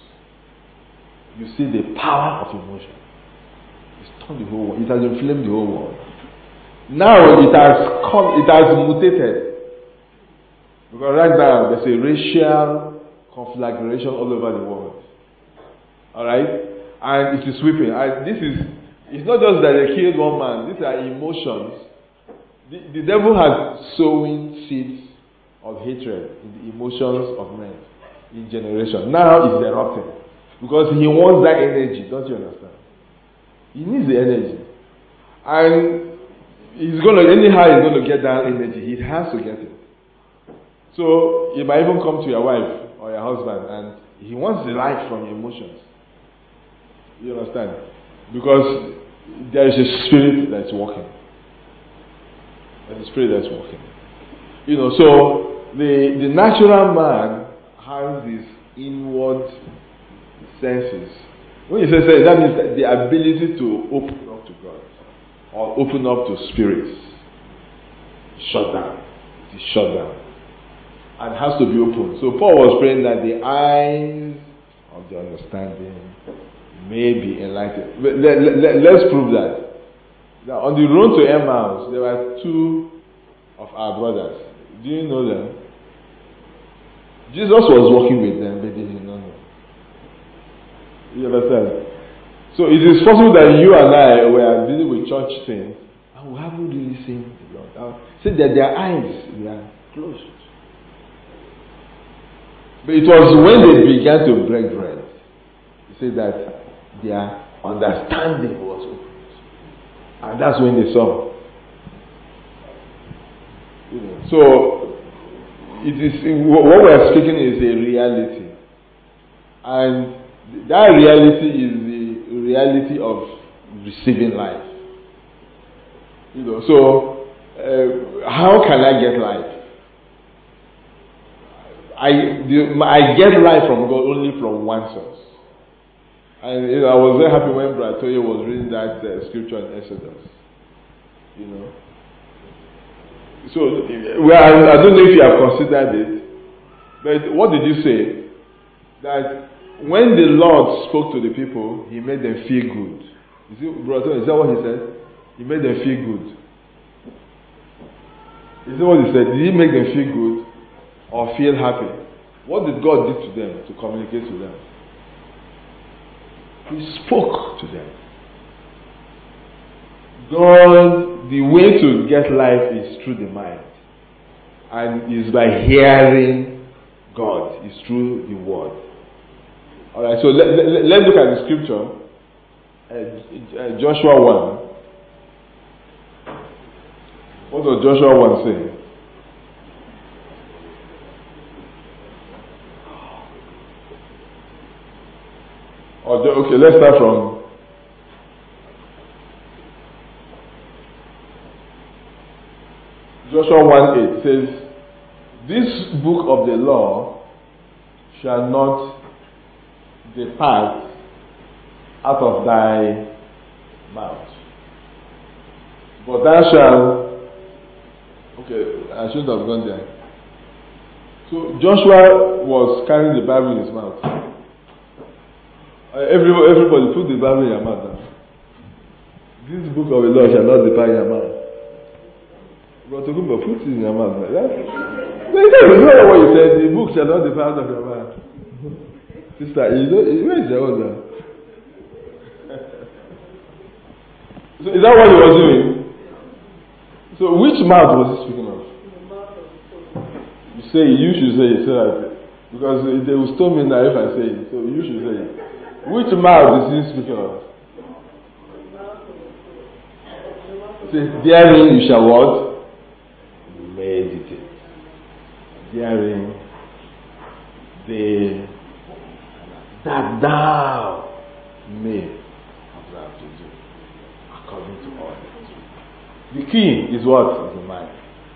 you see the power of emotion. It's turned the whole world. It has inflamed the whole world. Now it has mutated. Because right now there's a racial conflagration all over the world. Alright? And it is sweeping. And it's not just that they killed one man. These are emotions. The devil has sown seeds of hatred in the emotions of men in generation. Now it's erupting. Because he wants that energy. Don't you understand? He needs the energy. And he's going to get that energy. He has to get it. So he might even come to your wife or your husband and he wants the life from your emotions. You understand? Because there is a spirit that's working. There's a spirit that's working. You know, so the natural man has these inward senses. When you say sense, that means that the ability to open up to God or open up to spirits. Shut down. It is shut down. And has to be open. So Paul was praying that the eyes of the understanding may be enlightened. But let's prove that. Now, on the road to Emmaus, there were 2 of our brothers. Do you know them? Jesus was walking with them, but they did not know. You understand? So it is possible that you and I were busy with church things and we haven't really seen the Lord. Say that their eyes were closed. But it was when they began to break bread, he said that their understanding was opened. And that's when they saw. So, it is what we are speaking is a reality. And that reality is the reality of receiving life. So how can I get life? I get life from God only from one source. And I was very happy when Brother Toye was reading that scripture in Exodus. So, I don't know if you have considered it, but what did you say? That when the Lord spoke to the people, He made them feel good. Is that what He said? He made them feel good. Is that what He said? Did He make them feel good or feel happy? What did God do to them to communicate to them? He spoke to them. God, the way to get life is through the mind, and is by hearing God. Is through the word. All right. So let's look at the scripture. Joshua 1. What does Joshua 1 say? Okay, let's start from Joshua 1:8 says, "This book of the law shall not depart out of thy mouth, but thou shalt..." Okay, I shouldn't have gone there. So Joshua was carrying the Bible in his mouth. Everybody put the Bible in your mouth now. This book of the law shall not depart in your mouth. But put it in your mouth. You know what you said? The book shall not depart out of your mouth. Sister, where is your own now? So is that what he was doing? So which mouth was he speaking of? You should say it so that, because they will stone me now if I say it. So you should say it. Which mouth is he speaking of? It says, "Therein you shall what? Meditate." Therein, that thou may observe to do according to all that. The key is what? Is the mind.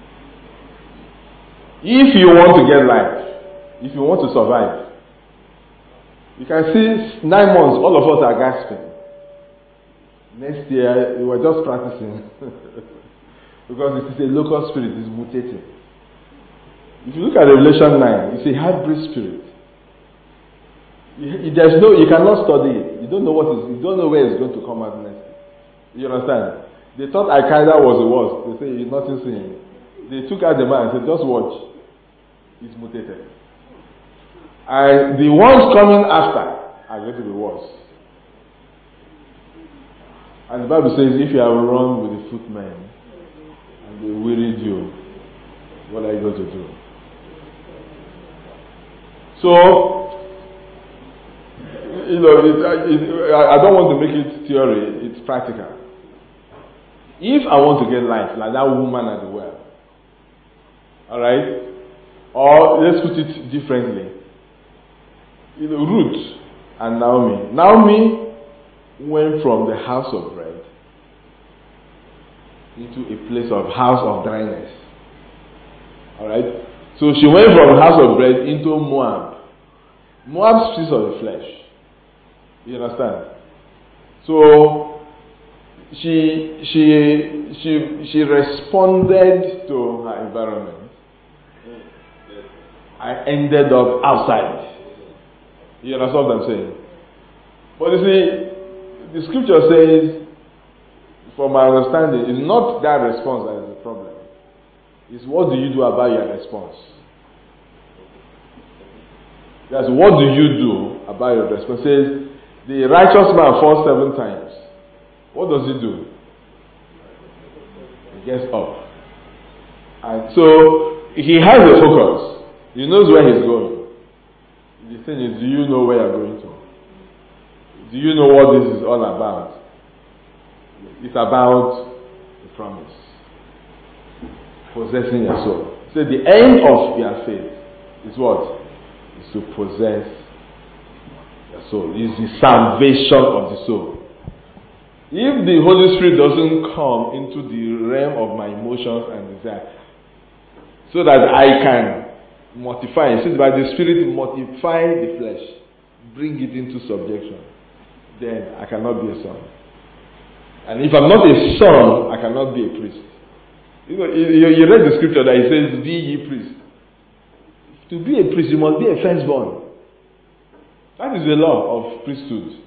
If you want to get life, if you want to survive, you can see 9 months, all of us are gasping. Next year, we were just practicing. Because it is a local spirit, it is mutating. If you look at Revelation 9, it's a hybrid spirit. You cannot study it. You don't know you don't know where it's going to come out next. You understand? They thought Al-Qaeda was the worst. They say it's nothing seeing. They took out the man and said, just watch. It's mutated. And the ones coming after are going to be worse. And the Bible says, if you have run with the footmen and they wearied you, what are you going to do? So, I don't want to make it theory, it's practical. If I want to get life, like that woman at the well, alright? Or let's put it differently. Ruth and Naomi. Naomi went from the house of bread into a place of house of dryness. Alright? So she went from the house of bread into Moab. Moab speaks of the flesh. You understand? So she responded to her environment. I ended up outside. You understand what I'm saying? But you see, the scripture says, from my understanding, it's not that response that is the problem. It's what do you do about your response. Yes, what do you do about your response? It says, the righteous man falls 7 times. What does he do? He gets up. And so, he has a focus. He knows where he's going. The thing is, do you know where you're going to? Do you know what this is all about? It's about the promise. Possessing your soul. So the end of your faith is what? Is to possess your soul. Is the salvation of the soul. If the Holy Spirit doesn't come into the realm of my emotions and desire, so that I can mortify, so that by the Spirit mortify the flesh, bring it into subjection, then I cannot be a son. And if I'm not a son, I cannot be a priest. You know, you read the scripture that it says, "Be ye priests." To be a priest, you must be a firstborn. That is the law of priesthood.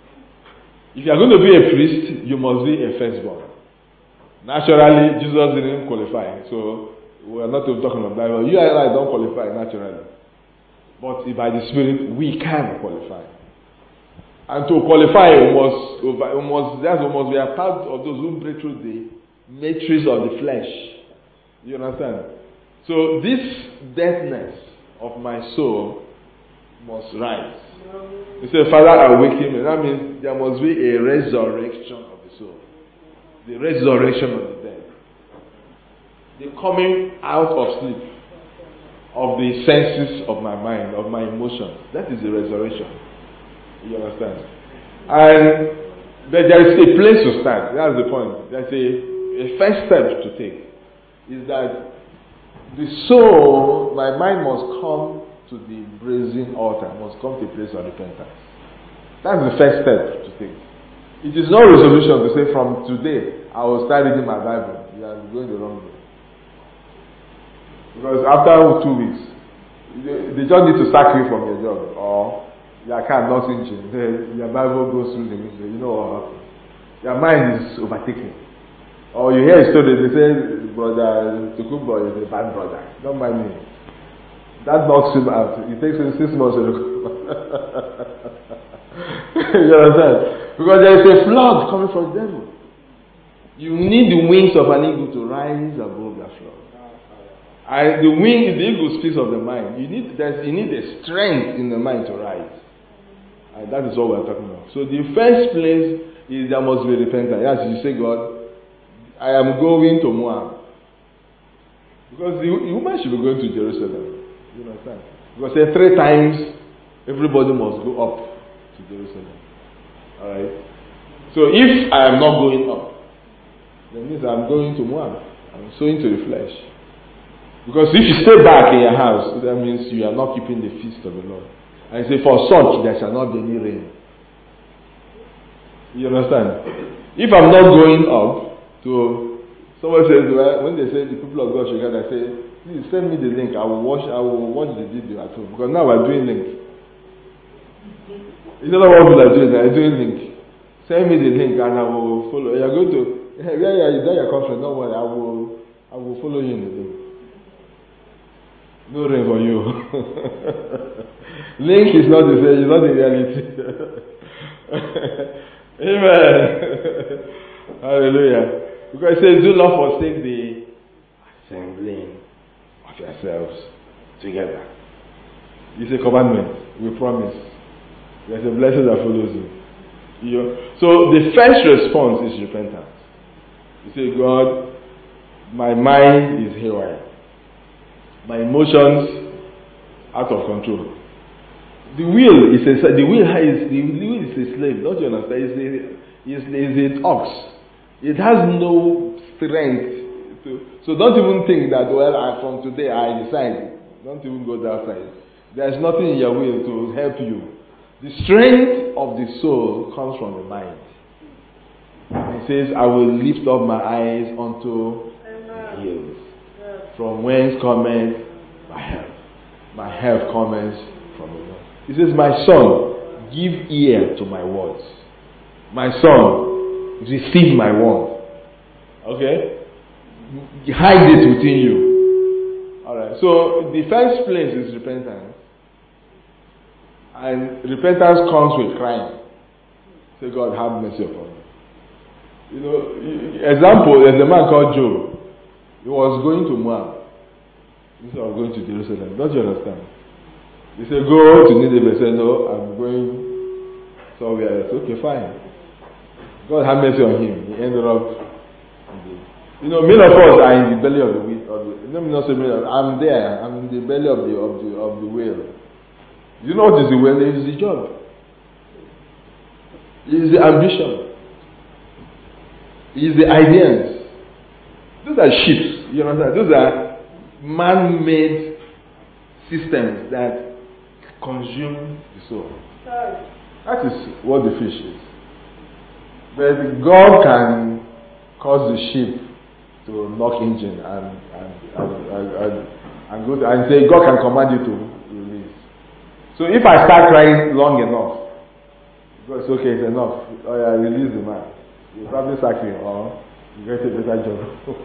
If you are going to be a priest, you must be a firstborn. Naturally, Jesus didn't qualify, so we are not talking about Bible. You and I don't qualify naturally, but by the Spirit, we can qualify. And to qualify, we must be a part of those who break through the matrix of the flesh. You understand? So this deadness of my soul must rise. He said, "Father, awaken me." That means there must be a resurrection of the soul. The resurrection of the dead. The coming out of sleep of the senses of my mind, of my emotions. That is the resurrection. You understand? And there is a place to start. That's the point. There's a first step to take. Is that the soul, my mind must come to the brazen altar, must come to a place of repentance. That's the first step to take. It is no resolution to say, from today, I will start reading my Bible. You are going the wrong way. Because after 2 weeks, they just need to sack you from your job. Or your car not engine. Your Bible goes through the window. You know what happens. Your mind is overtaken. Or you hear a story, they say, Brother Tukumbo is a bad brother. Don't mind me. That knocks him out. It takes him 6 months to recover. You understand? Because there is a flood coming from the devil. You need the wings of an eagle to rise above that flood. And the eagle speaks of the mind. You need a strength in the mind to rise. And that is what we are talking about. So the first place is there must be repentance. As you say, God, I am going to Moab. Because the woman should be going to Jerusalem. You understand? Because 3 times everybody must go up to Jerusalem. Alright? So if I am not going up, that means I am going to Moab. I am sowing to the flesh. Because if you stay back in your house, that means you are not keeping the feast of the Lord. And you say, for such there shall not be any rain. You understand? If I'm not going up to, someone says, well, when they say the people of God should gather, I say, please send me the link. I will watch the video at home. Because now we're doing link. You know what people are doing? They're doing link. Send me the link and I will follow. You're going to, you done your conference, don't worry, I will follow you in the link. No rain for you. Link is not the same, it's not the reality. Amen. Hallelujah. Because it says, do not forsake the assembling of yourselves together. It's a commandment. We promise. There's a blessing that follows you. So the first response is repentance. You say, God, my mind is haywire. My emotions out of control. The will is a slave. Don't you understand? It's an ox. It has no strength. So don't even think that, well, from today I decide. Don't even go that side. There's nothing in your will to help you. The strength of the soul comes from the mind. It says, I will lift up my eyes unto the hills. From whence cometh my help? My help cometh from the Lord. He says, my son, give ear to my words. My son, receive my word. Okay? Hide it within you. Alright, so the first place is repentance. And repentance comes with crying. Say, God, have mercy upon me. You know, example, there's a man called Job. He was going to Moab instead of going to Jerusalem. Don't you understand? He said, go to Nineveh. He said, no, I'm going So we are okay, fine. God had mercy on him. He ended up. Many of us are in the belly of the whale. Let me not say many. I'm there. I'm in the belly of the whale. You know what is the whale? It is the job. It is the ambition. It is the ideas. Those are ships. You understand? Those are man-made systems that consume the soul. That is what the fish is. But God can cause the ship to knock engine and go to, and say God can command you to release. So if I start crying long enough, God says, okay, it's enough. Oh yeah, release the man. You probably sack him or you get a better job.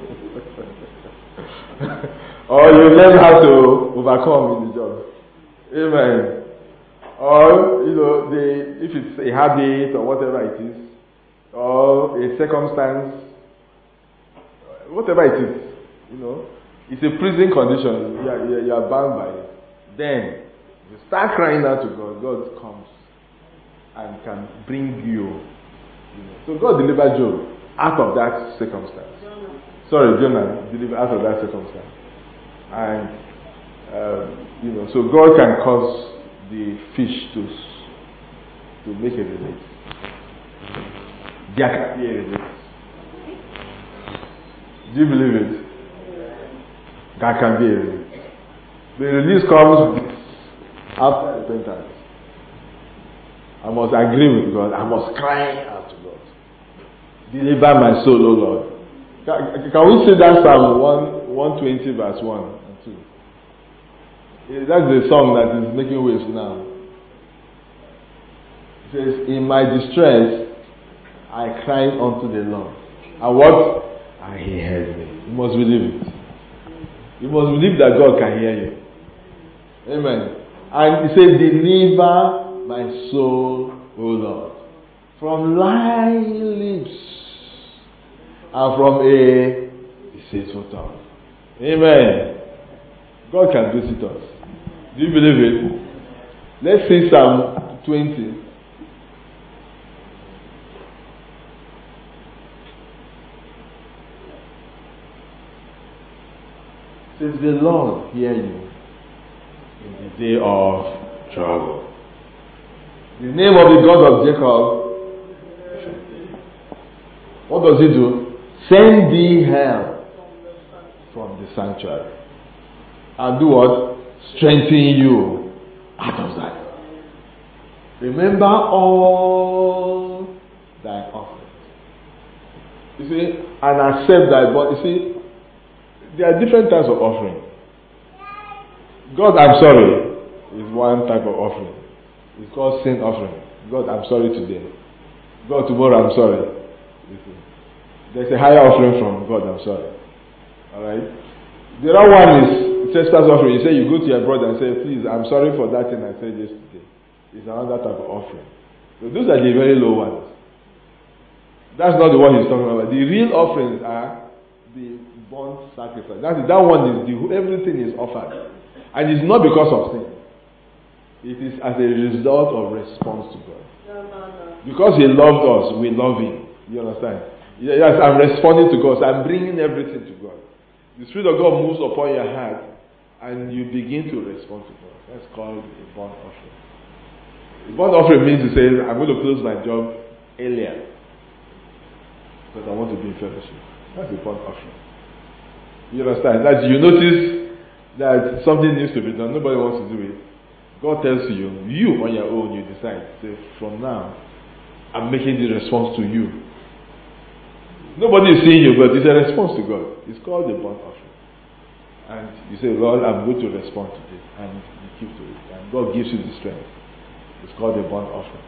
Or you learn how to overcome in the job. Amen. Or if it's a habit or whatever it is, or a circumstance, whatever it is, it's a prison condition. You are bound by it. Then you start crying out to God. God comes and can bring you. So God delivered Job out of that circumstance. Jonah delivered out of that circumstance. And so God can cause the fish to make a release. There can be a release. Do you believe it? That can be a release. The release comes after repentance. I must agree with God. I must cry out to God. Deliver my soul, O Lord. Can we say that Psalm 120 verse 1 and 2? That's the song that is making waves now. It says, in my distress, I cried unto the Lord. And what? And he heard me. You must believe it. You must believe that God can hear you. Amen. And he said, deliver my soul, O Lord, from lying lips and from a deceitful tongue. Amen. God can visit us. Do you believe it? Let's see Psalm 20. Says the Lord hear you in the day of trouble. The name of the God of Jacob. What does he do? Send thee help from the sanctuary. And do what? Strengthen you out of Zion. Remember all thy offerings. You see, and accept thy body. You see, there are different types of offering. God, I'm sorry, is one type of offering. It's called sin offering. God, I'm sorry today. God, tomorrow, I'm sorry. You see. There's a higher offering from God, I'm sorry. Alright? The other one is trespass offering. You say you go to your brother and say, please, I'm sorry for that thing I said yesterday. It's another type of offering. So those are the very low ones. That's not the one he's talking about. The real offerings are the burnt sacrifice. That one is everything is offered. And it's not because of sin. It is as a result of response to God. Because he loved us, we love him. You understand? Yes, I'm responding to God. So I'm bringing everything to God. The Spirit of God moves upon your heart and you begin to respond to God. That's called a burnt offering. A burnt offering means to say, I'm going to close my job earlier because I want to be in fellowship. That's a burnt offering. You understand? That you notice that something needs to be done. Nobody wants to do it. God tells you on your own, you decide. Say, from now, I'm making the response to you. Nobody is seeing you, but it's a response to God. It's called the burnt offering. And you say, Lord, I'm going to respond to this. And you keep to it. And God gives you the strength. It's called the burnt offering.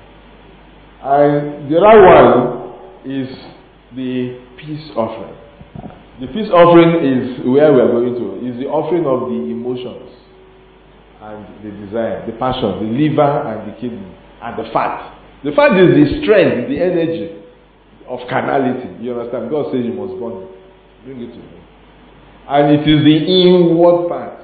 And the other one is the peace offering. The peace offering is where we are going to. Is the offering of the emotions and the desire, the passion, the liver and the kidney, and the fat. The fat is the strength, the energy of carnality. You understand? God says you must burn it. Bring it to me. And it is the inward part.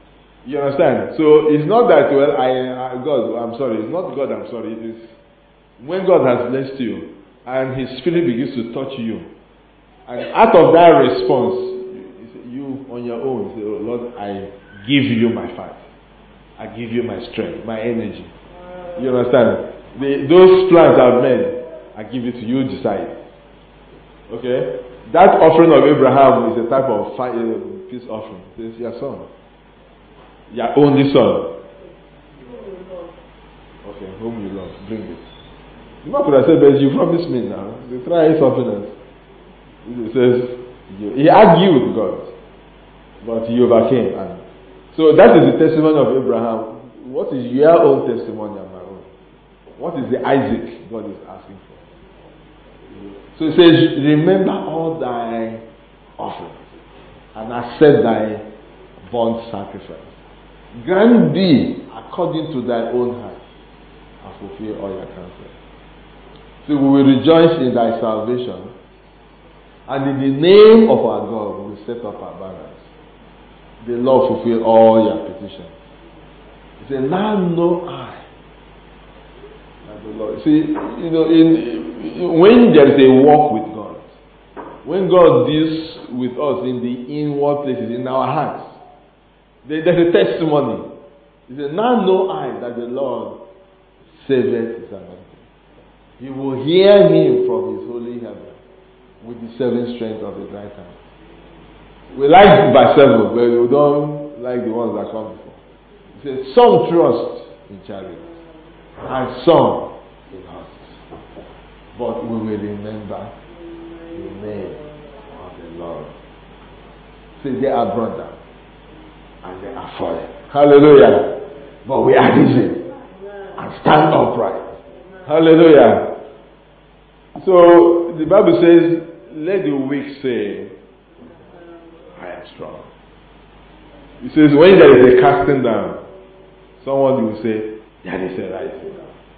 You understand? So it's not that, God, I'm sorry. It's not God, I'm sorry. It is When God has blessed you and His Spirit begins to touch you, and out of that response, you on your own say, oh Lord, I give you my fat. I give you my strength, my energy. You understand? Those plans I've made, I give it to you, decide. Okay? That offering of Abraham is a type of peace offering. It's your son. Your only son. Okay, whom you love. Bring it. The man could have said, but you promised me now. They try something else. It says, he argued with God. But he overcame. And so that is the testimony of Abraham. What is your own testimony and my own? What is the Isaac God is asking for? So it says, remember all thy offerings and accept thy burnt sacrifice. Grant thee according to thy own heart and fulfill all your counsel. So we will rejoice in thy salvation, and in the name of our God we will set up our banners. The Lord fulfill all your petitions. He said, now know I that the Lord. See, when there is a walk with God, when God deals with us in the inward places, in our hearts, there's a testimony. He said, now know I that the Lord saveth his anointed. He will hear him from his holy heaven with the seven strength of his right hand. We like verse 7, but we don't like the ones that come before. He says, some trust in chariots and some in horses, but we will remember the name of the Lord. See, they are brought down and they are fallen. Hallelujah. But we are risen and stand upright. Hallelujah. So the Bible says, let the weak say, I am strong. It says, when there is a casting down, someone will say, there is a rising.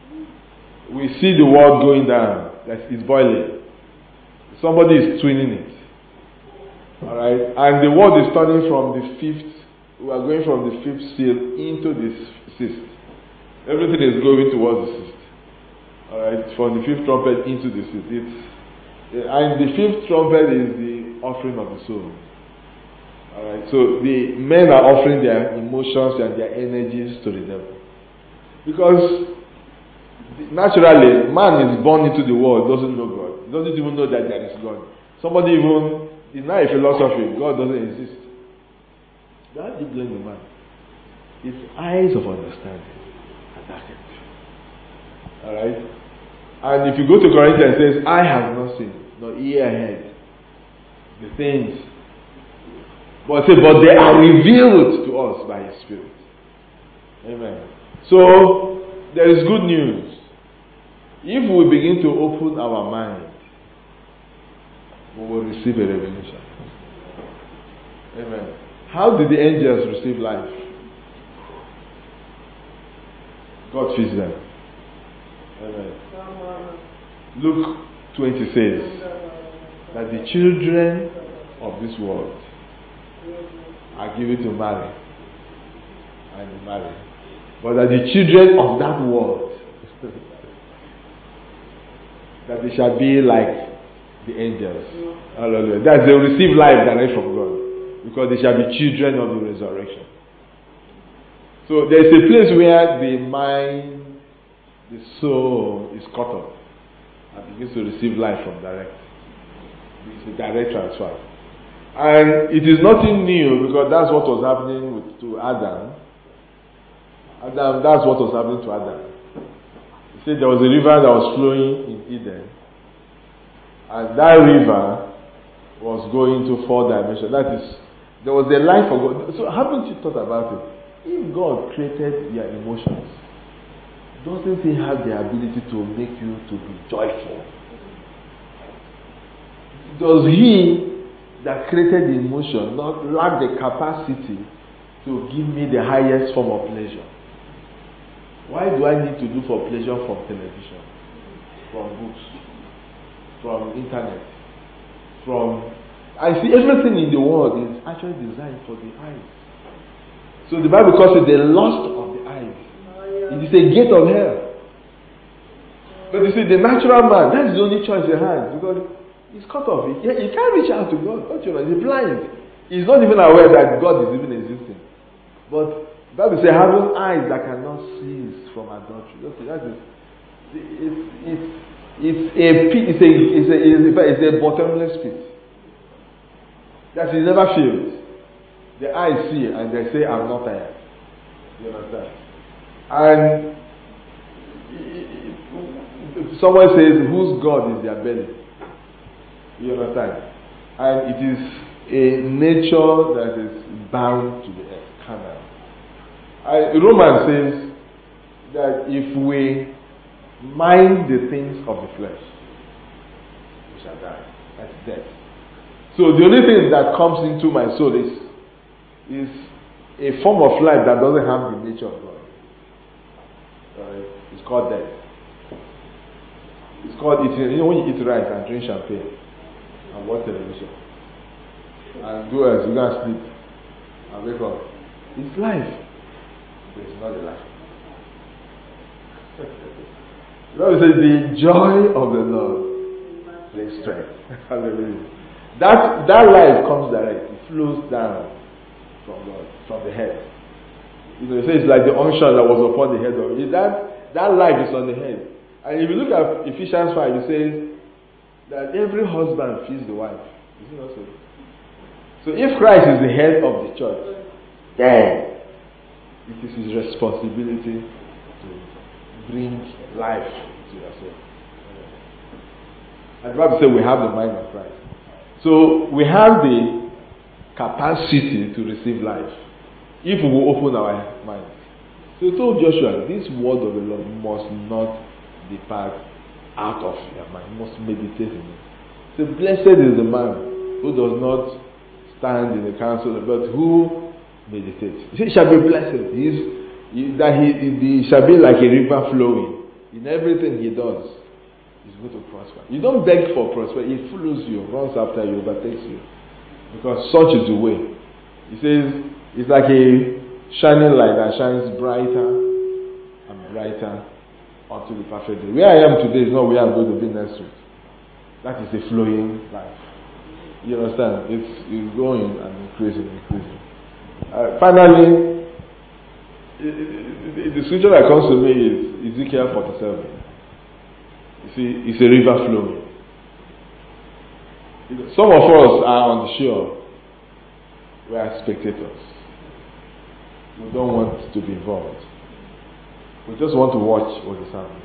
We see the world going down, that it's boiling. Somebody is twinning it. Alright? And the world is turning from the fifth, we are going from the fifth seal into the sixth. Everything is going towards the sixth. Alright, from the fifth trumpet into the sixth. And the fifth trumpet is the offering of the soul. Alright, so the men are offering their emotions and their energies to the devil. Because naturally, man is born into the world, doesn't know God. He doesn't even know that there is God. Somebody even, it's not a philosophy, God doesn't exist. How do you blame the man? His eyes of understanding are darkened. Alright? And if you go to Corinthians, it says, I have not seen, nor ear heard the things. But they are revealed to us by His Spirit. Amen. So, there is good news. If we begin to open our mind, we will receive a revelation. Amen. How did the angels receive life? God feeds them. Amen. Luke 20 says that the children of this world are given to marry and marry, but that the children of that world that they shall be like the angels. Hallelujah. That they will receive life direct from God, because they shall be children of the resurrection. So there is a place where the mind, the soul is cut off and begins to receive life from direct. It's a direct transfer. And it is nothing new, because that's what was happening to Adam. That's what was happening to Adam. He said there was a river that was flowing in Eden, and that river was going to 4 dimensions. That is, there was a life of God. So haven't you thought about it? If God created your emotions, doesn't He have the ability to make you to be joyful? Does He that created the emotion not lack the capacity to give me the highest form of pleasure? Why do I need to look for pleasure from television, from books, from internet, from... I see everything in the world is actually designed for the eyes. So the Bible calls it the lust of the eyes. It is a gate of hell. But you see, the natural man, that's the only choice he has, because he's cut off. He can't reach out to God. Don't you know? He's blind. He's not even aware that God is even existing. But the Bible says, having eyes that cannot cease from adultery. Okay, that is, it's a bottomless pit that is never filled. The eyes see and they say, I'm not tired. You understand? And someone says, whose God is their belly? You understand? And it is a nature that is bound to the earth, carnal. Romans says that if we mind the things of the flesh, we shall die. That's death. So the only thing that comes into my soul is a form of life that doesn't have the nature of God. It's called death. It's called eating. You know, when you eat rice and drink champagne and watch television and do as you go and sleep and wake up, it's life, but it's not a life. The Bible says, the joy of the Lord brings strength. Hallelujah. That life comes direct. It flows down from God, from the head. You know, it says like the unction that was upon the head of it. That life is on the head. And if you look at Ephesians 5, it says that every husband feeds the wife. Is it not so? So if Christ is the head of the church, then it is his responsibility to bring life to yourself. And the Bible says we have the mind of Christ. So we have the capacity to receive life if we will open our minds. So he told Joshua, this word of the Lord must not depart out of your mind. You must meditate in it. So blessed is the man who does not stand in the counsel, but who meditates. He shall be blessed. He shall be like a river flowing. In everything he does, he's going to prosper. You don't beg for prosperity. It follows you, runs after you, overtakes you. Because such is the way. He says, it's like a shining light that shines brighter and brighter unto the perfect day. Where I am today is not where I'm going to be next week. That is a flowing life. You understand? It's going and increasing. Finally, the scripture that comes to me is Ezekiel 47. You see, it's a river flowing. Some of us are on the shore. We are spectators. We don't want to be involved. We just want to watch what is happening.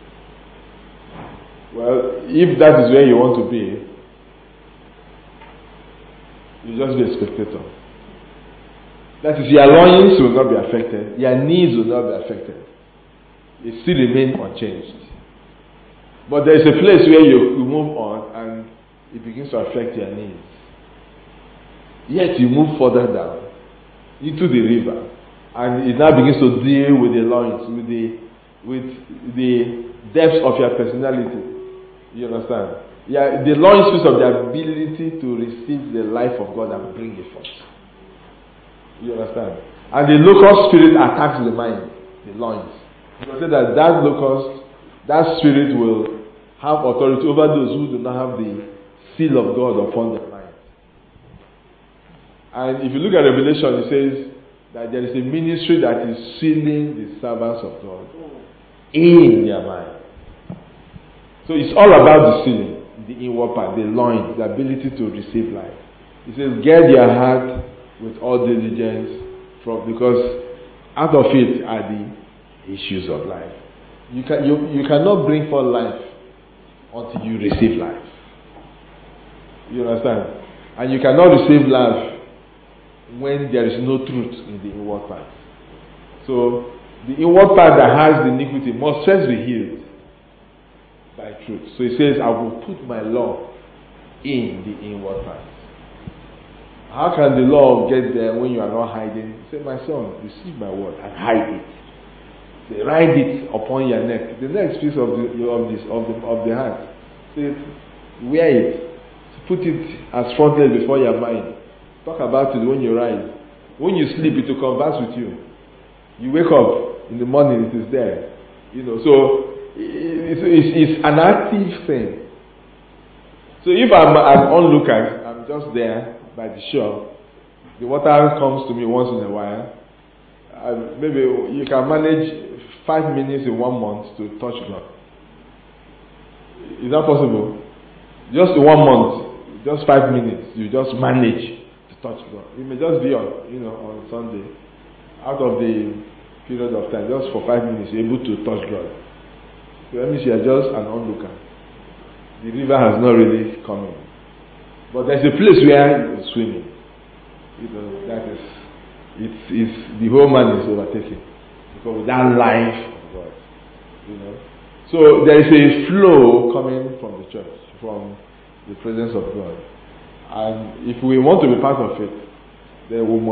Well, if that is where you want to be, you just be a spectator. That is, your loins will not be affected. Your knees will not be affected. They still remain unchanged. But there is a place where you move on and it begins to affect your knees. Yet you move further down into the river and it now begins to deal with the loins, with the depths of your personality. You understand? Yeah, the loins speaks of the ability to receive the life of God and bring it forth. You understand? And the locust spirit attacks the mind, the loins. You can say that locust, that spirit will have authority over those who do not have the seal of God upon their mind. And if you look at Revelation, it says that there is a ministry that is sealing the servants of God in their mind. So it's all about the sealing, the inward part, the loins, the ability to receive life. It says, guard your heart with all diligence, because out of it are the issues of life. You cannot bring forth life until you receive life. You understand? And you cannot receive life when there is no truth in the inward part. So the inward part that has the iniquity must first be healed by truth. So he says, I will put my law in the inward part. How can the law get there when you are not hiding? He said, my son, receive my word and hide it. Say, write it upon your neck. The next piece of the heart. Say, wear it. Put it as fronted before your mind. Talk about it when you rise. When you sleep, it will converse with you. You wake up in the morning, it is there. You know, so It's an active thing. So if I'm an onlooker, I'm just there by the shore. The water comes to me once in a while. Maybe you can manage 5 minutes in 1 month to touch God. Is that possible? Just 1 month, just 5 minutes, you just manage to touch God. It may just be on Sunday, out of the period of time, just for 5 minutes, you're able to touch God. So that means you are just an onlooker. The river has not really come in. But there's a place where you're swimming. That is, it's the whole man is overtaken. Because with that life of God. So there is a flow coming from the church, from the presence of God. And if we want to be part of it, then we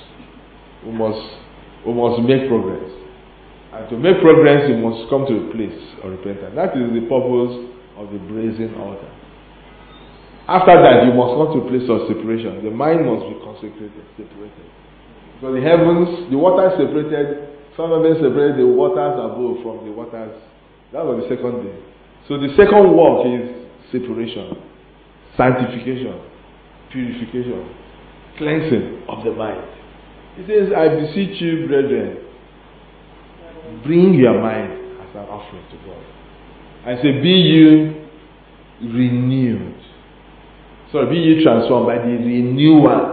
must make progress. And to make progress, you must come to a place of repentance. That is the purpose of the brazen altar. After that, you must come to a place of separation. The mind must be consecrated, separated. Because the heavens, the water is separated, some of them separated the waters above from the waters. That was the second day. So the second work is separation, sanctification, purification, cleansing of the mind. It says, I beseech you, brethren, bring your mind as an offering to God. I say, be you renewed. Sorry, be you transformed by the renewal.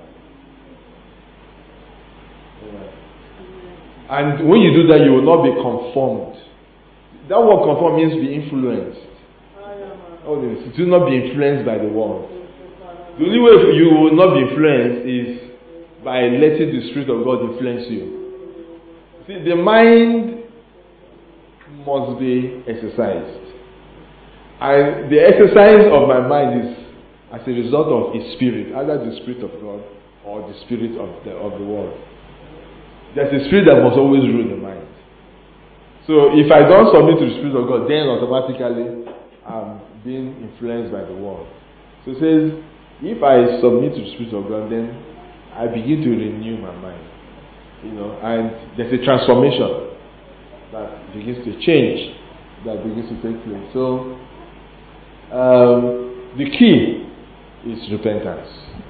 And when you do that, you will not be conformed. That word conform means be influenced. Do not be influenced by the world. The only way you will not be influenced is by letting the Spirit of God influence you. See, the mind must be exercised. And the exercise of my mind is as a result of a spirit, either the Spirit of God or the spirit of the world. There's a spirit that must always rule the mind. So if I don't submit to the Spirit of God, then automatically I'm being influenced by the world. So it says, if I submit to the Spirit of God, then I begin to renew my mind. And there's a transformation that begins to change, that begins to take place. So the key is repentance.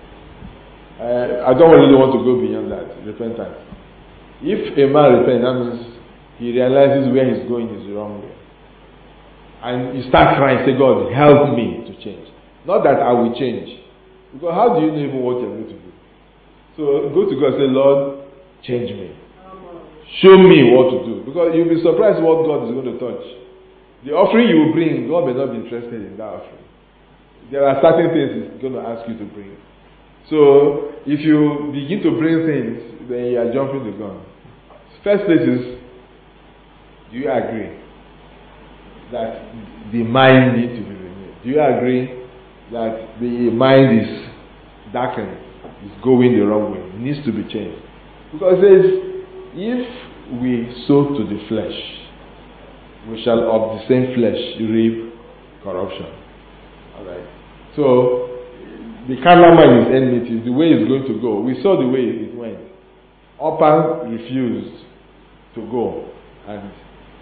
I don't really want to go beyond that. Repentance. If a man repents, that means he realizes where he's going is the wrong way. And you start crying, say, God, help me to change. Not that I will change. Because how do you know even what you're going to do? So go to God and say, Lord, change me. Show me what to do. Because you'll be surprised what God is going to touch. The offering you will bring, God may not be interested in that offering. There are certain things He's going to ask you to bring. So if you begin to bring things, then you are jumping the gun. First place is, do you agree that the mind needs to be renewed? Do you agree that the mind is darkened, is going the wrong way? It needs to be changed. Because it says, if we sow to the flesh, we shall of the same flesh reap corruption. Alright. So the carnal mind is enmity. The way it's going to go. We saw the way it went. Orpah refused to go, and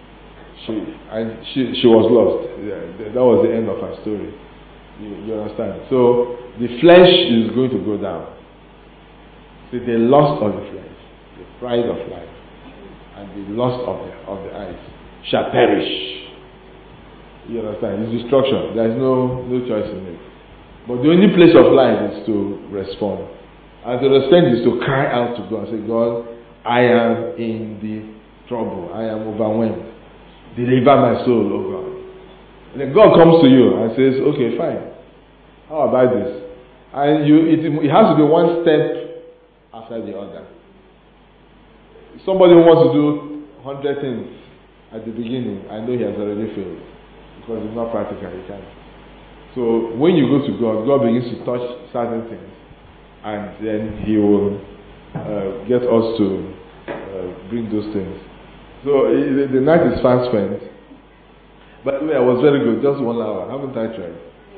she was lost. Yeah, that was the end of her story. You understand? So the flesh is going to go down. So the lust of the flesh, the pride of life, and the lust of the eyes shall perish. You understand? It's destruction. There is no choice in it. But the only place of life is to respond. And to respond is to cry out to God. Say, God, I am in the trouble. I am overwhelmed. Deliver my soul, oh God. And then God comes to you and says, okay, fine. How about this? And it has to be one step after the other. Somebody who wants to do 100 things at the beginning, I know he has already failed. Because it's not practical, he can't. So when you go to God, God begins to touch certain things. And then He will get us to bring those things. So the night is fast spent. By the way, I was very good, just 1 hour. Haven't I tried?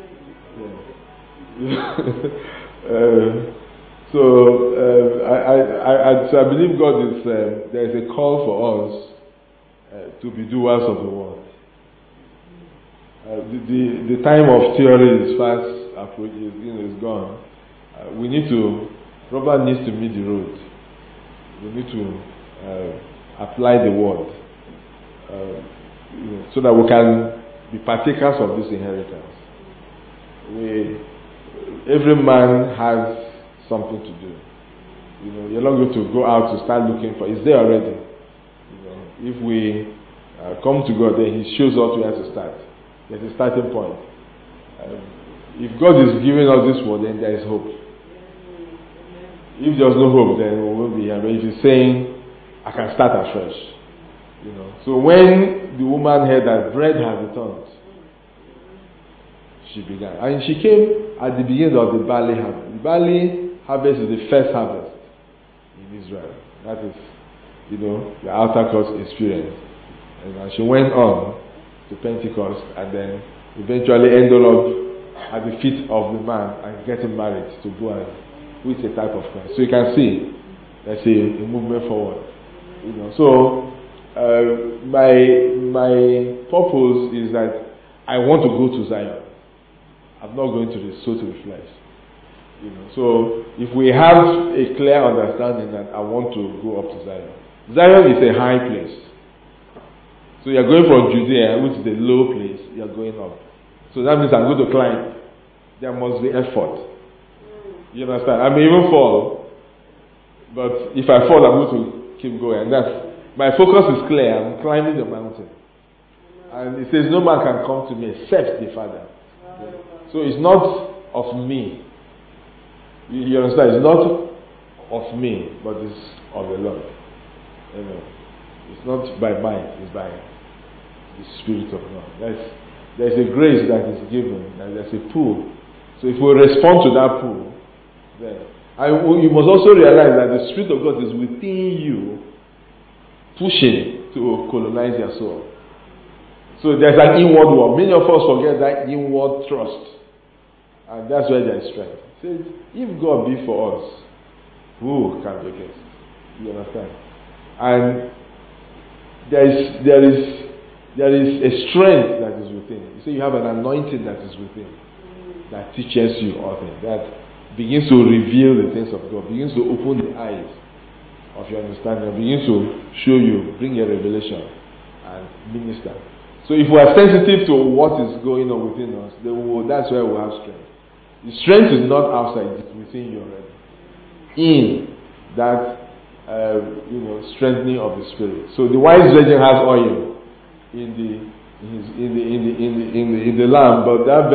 Yeah. So I believe God is, there is a call for us to be doers of the word. The time of theory is fast approaching, is gone. We need to, rubber needs to meet the road. We need to apply the word so that we can be partakers of this inheritance. Every man has something to do. You're not going to go out to start looking for. It's there already. If we come to God, then He shows us where to start. There's a starting point. If God is giving us this word, then there is hope. If there's no hope, then we won't be here. But if He's saying, I can start afresh. So when the woman heard that bread had returned, she began. And she came at the beginning of the barley harvest. The barley harvest is the first harvest in Israel. That is, the outer court experience. And she went on to Pentecost and then eventually ended up at the feet of the man and getting married to Boaz, who is a type of Christ. So you can see there's a movement forward. So my purpose is that I want to go to Zion. I'm not going to the soul to the flesh. So if we have a clear understanding that I want to go up to Zion. Zion is a high place. So you're going from Judea, which is the low place, you're going up. So that means I'm going to climb. There must be effort. You understand? I may even fall. But if I fall, I'm going to keep going. And my focus is clear. I'm climbing the mountain. And it says, no man can come to me except the Father. So it's not of me. You understand? It's not of me, but it's of the Lord. It's not by might, it's by the Spirit of God. There's a grace that is given, and there's a pull. So if we respond to that pull, then you must also realize that the Spirit of God is within you, pushing to colonize your soul. So there's an inward work. Many of us forget that inward thrust, and that's where there is strength. It says, if God be for us, who can be against? You understand? And there is a strength that is within. You see, you have an anointing that is within, that teaches you all things, that begins to reveal the things of God, begins to open the eyes of your understanding, begins to show you, bring a revelation, and minister. So if we are sensitive to what is going on within us, that's where we have strength. The strength is not outside, it's within you already. In that strengthening of the Spirit. So the wise virgin has oil in the lamp, but that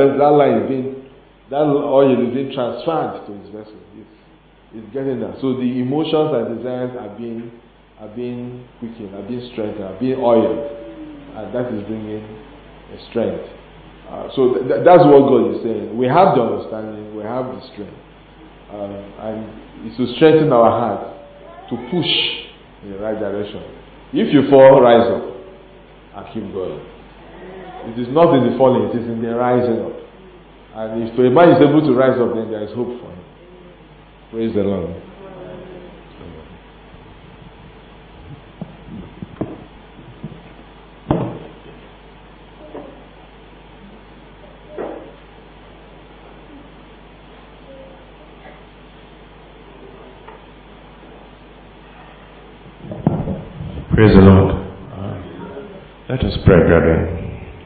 oil is being transferred to his vessel. It's getting that. So the emotions and desires are being quickened, are being strengthened, are being oiled, and that is bringing a strength. So that's what God is saying. We have the understanding, we have the strength, and it's to strengthen our heart to push in the right direction. If you fall, rise up and keep going. It is not in the falling, it is in the rising up. And if a man is able to rise up, then there is hope for him. Praise the Lord. Praise the Lord. Let us pray, brethren.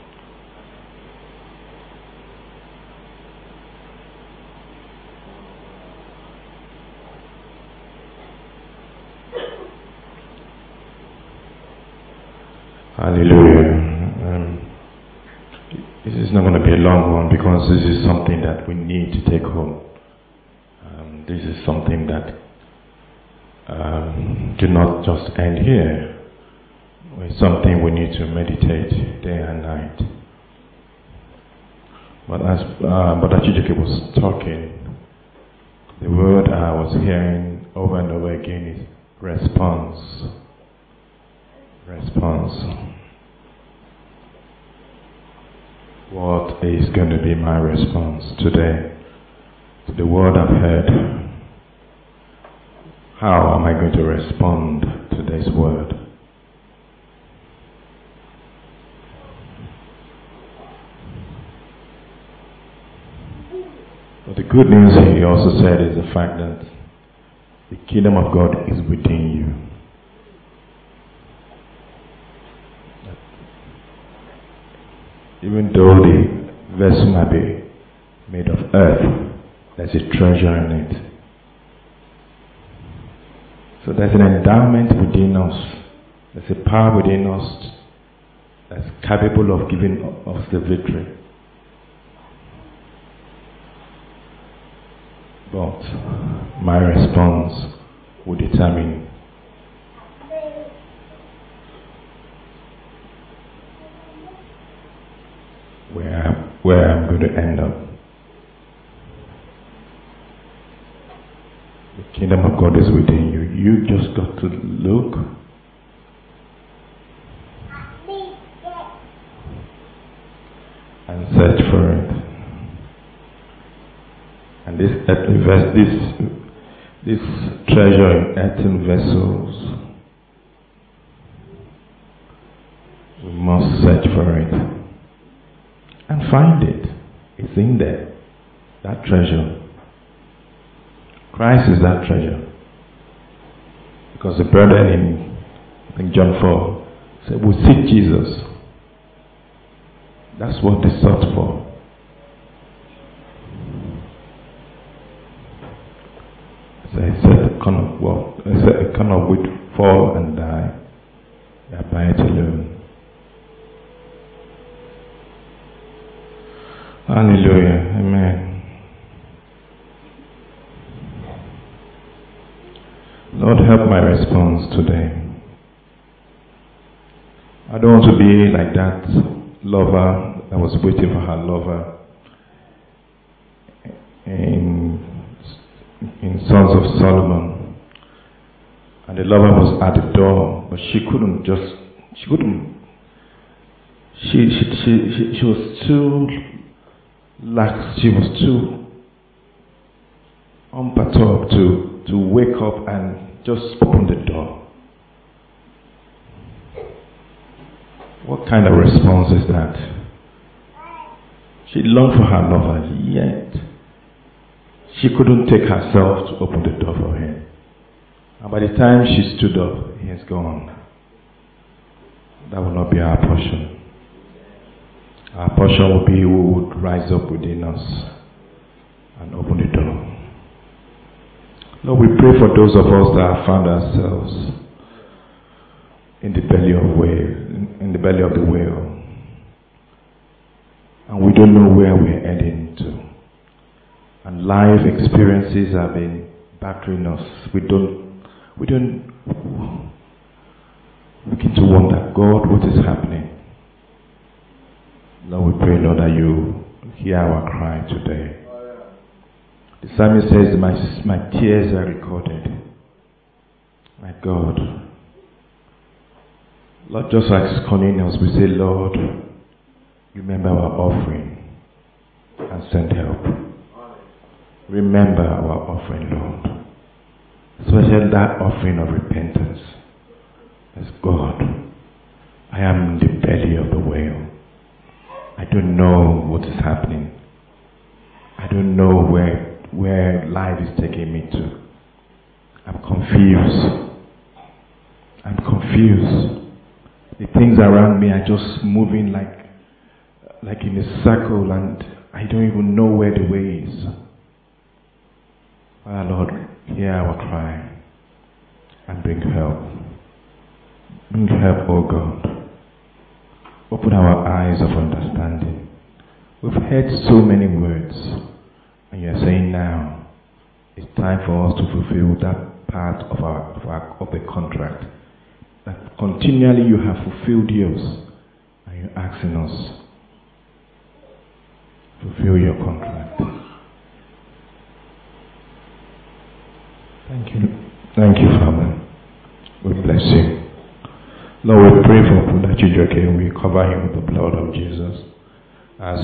Hallelujah. This is not going to be a long one because this is something that we need to take home. This is something that cannot just end here. It's something we need to meditate day and night. But as Brother Chijike was talking, the word I was hearing over and over again is response. Response. What is going to be my response today to the word I've heard? How am I going to respond to this word? But the good news he also said is the fact that the kingdom of God is within you. Even though the vessel might be made of earth, there's a treasure in it. So there's an endowment within us. There's a power within us that's capable of giving us the victory. But my response will determine where I'm going to end up. The kingdom of God is within you. You just got to look and search for it. And this treasure in earthen vessels, we must search for it and find it. It's in there. That treasure. Christ is that treasure. Because the brother in, I think John 4 said, we seek Jesus. That's what they sought for. So he said, a corn of wheat fall and die, abide alone. Hallelujah. Amen. Lord, help my response today. I don't want to be like that lover that was waiting for her lover in Sons of Solomon. And the lover was at the door, but she was too lax, she was too unperturbed to wake up and just open the door. What kind of response is that? She longed for her lover, yet she couldn't take herself to open the door for him. And by the time she stood up, he is gone. That will not be our portion. Our portion will be who would rise up within us and open the door. Lord, we pray for those of us that have found ourselves in the belly of the whale, and we don't know where we're heading to. And life experiences have been battering us. We don't begin to wonder, God, what is happening? Lord, we pray, Lord, that you hear our cry today. The psalmist says, my tears are recorded. My God. Lord, just like Cornelius, we say, Lord, remember our offering and send help. Remember our offering, Lord. Especially that offering of repentance. As God, I am in the belly of the whale. I don't know what is happening. I don't know where life is taking me to. I'm confused. The things around me are just moving like in a circle, and I don't even know where the way is. Father, Lord, hear our cry and bring help. Bring help, oh God. Open our eyes of understanding. We've heard so many words, and you're saying now it's time for us to fulfill that part of the contract. That continually you have fulfilled yours, and you're asking us, fulfill your contract. Thank you, Father. We bless you. Lord, we pray for Brother Chijioke. We cover him with the blood of Jesus. As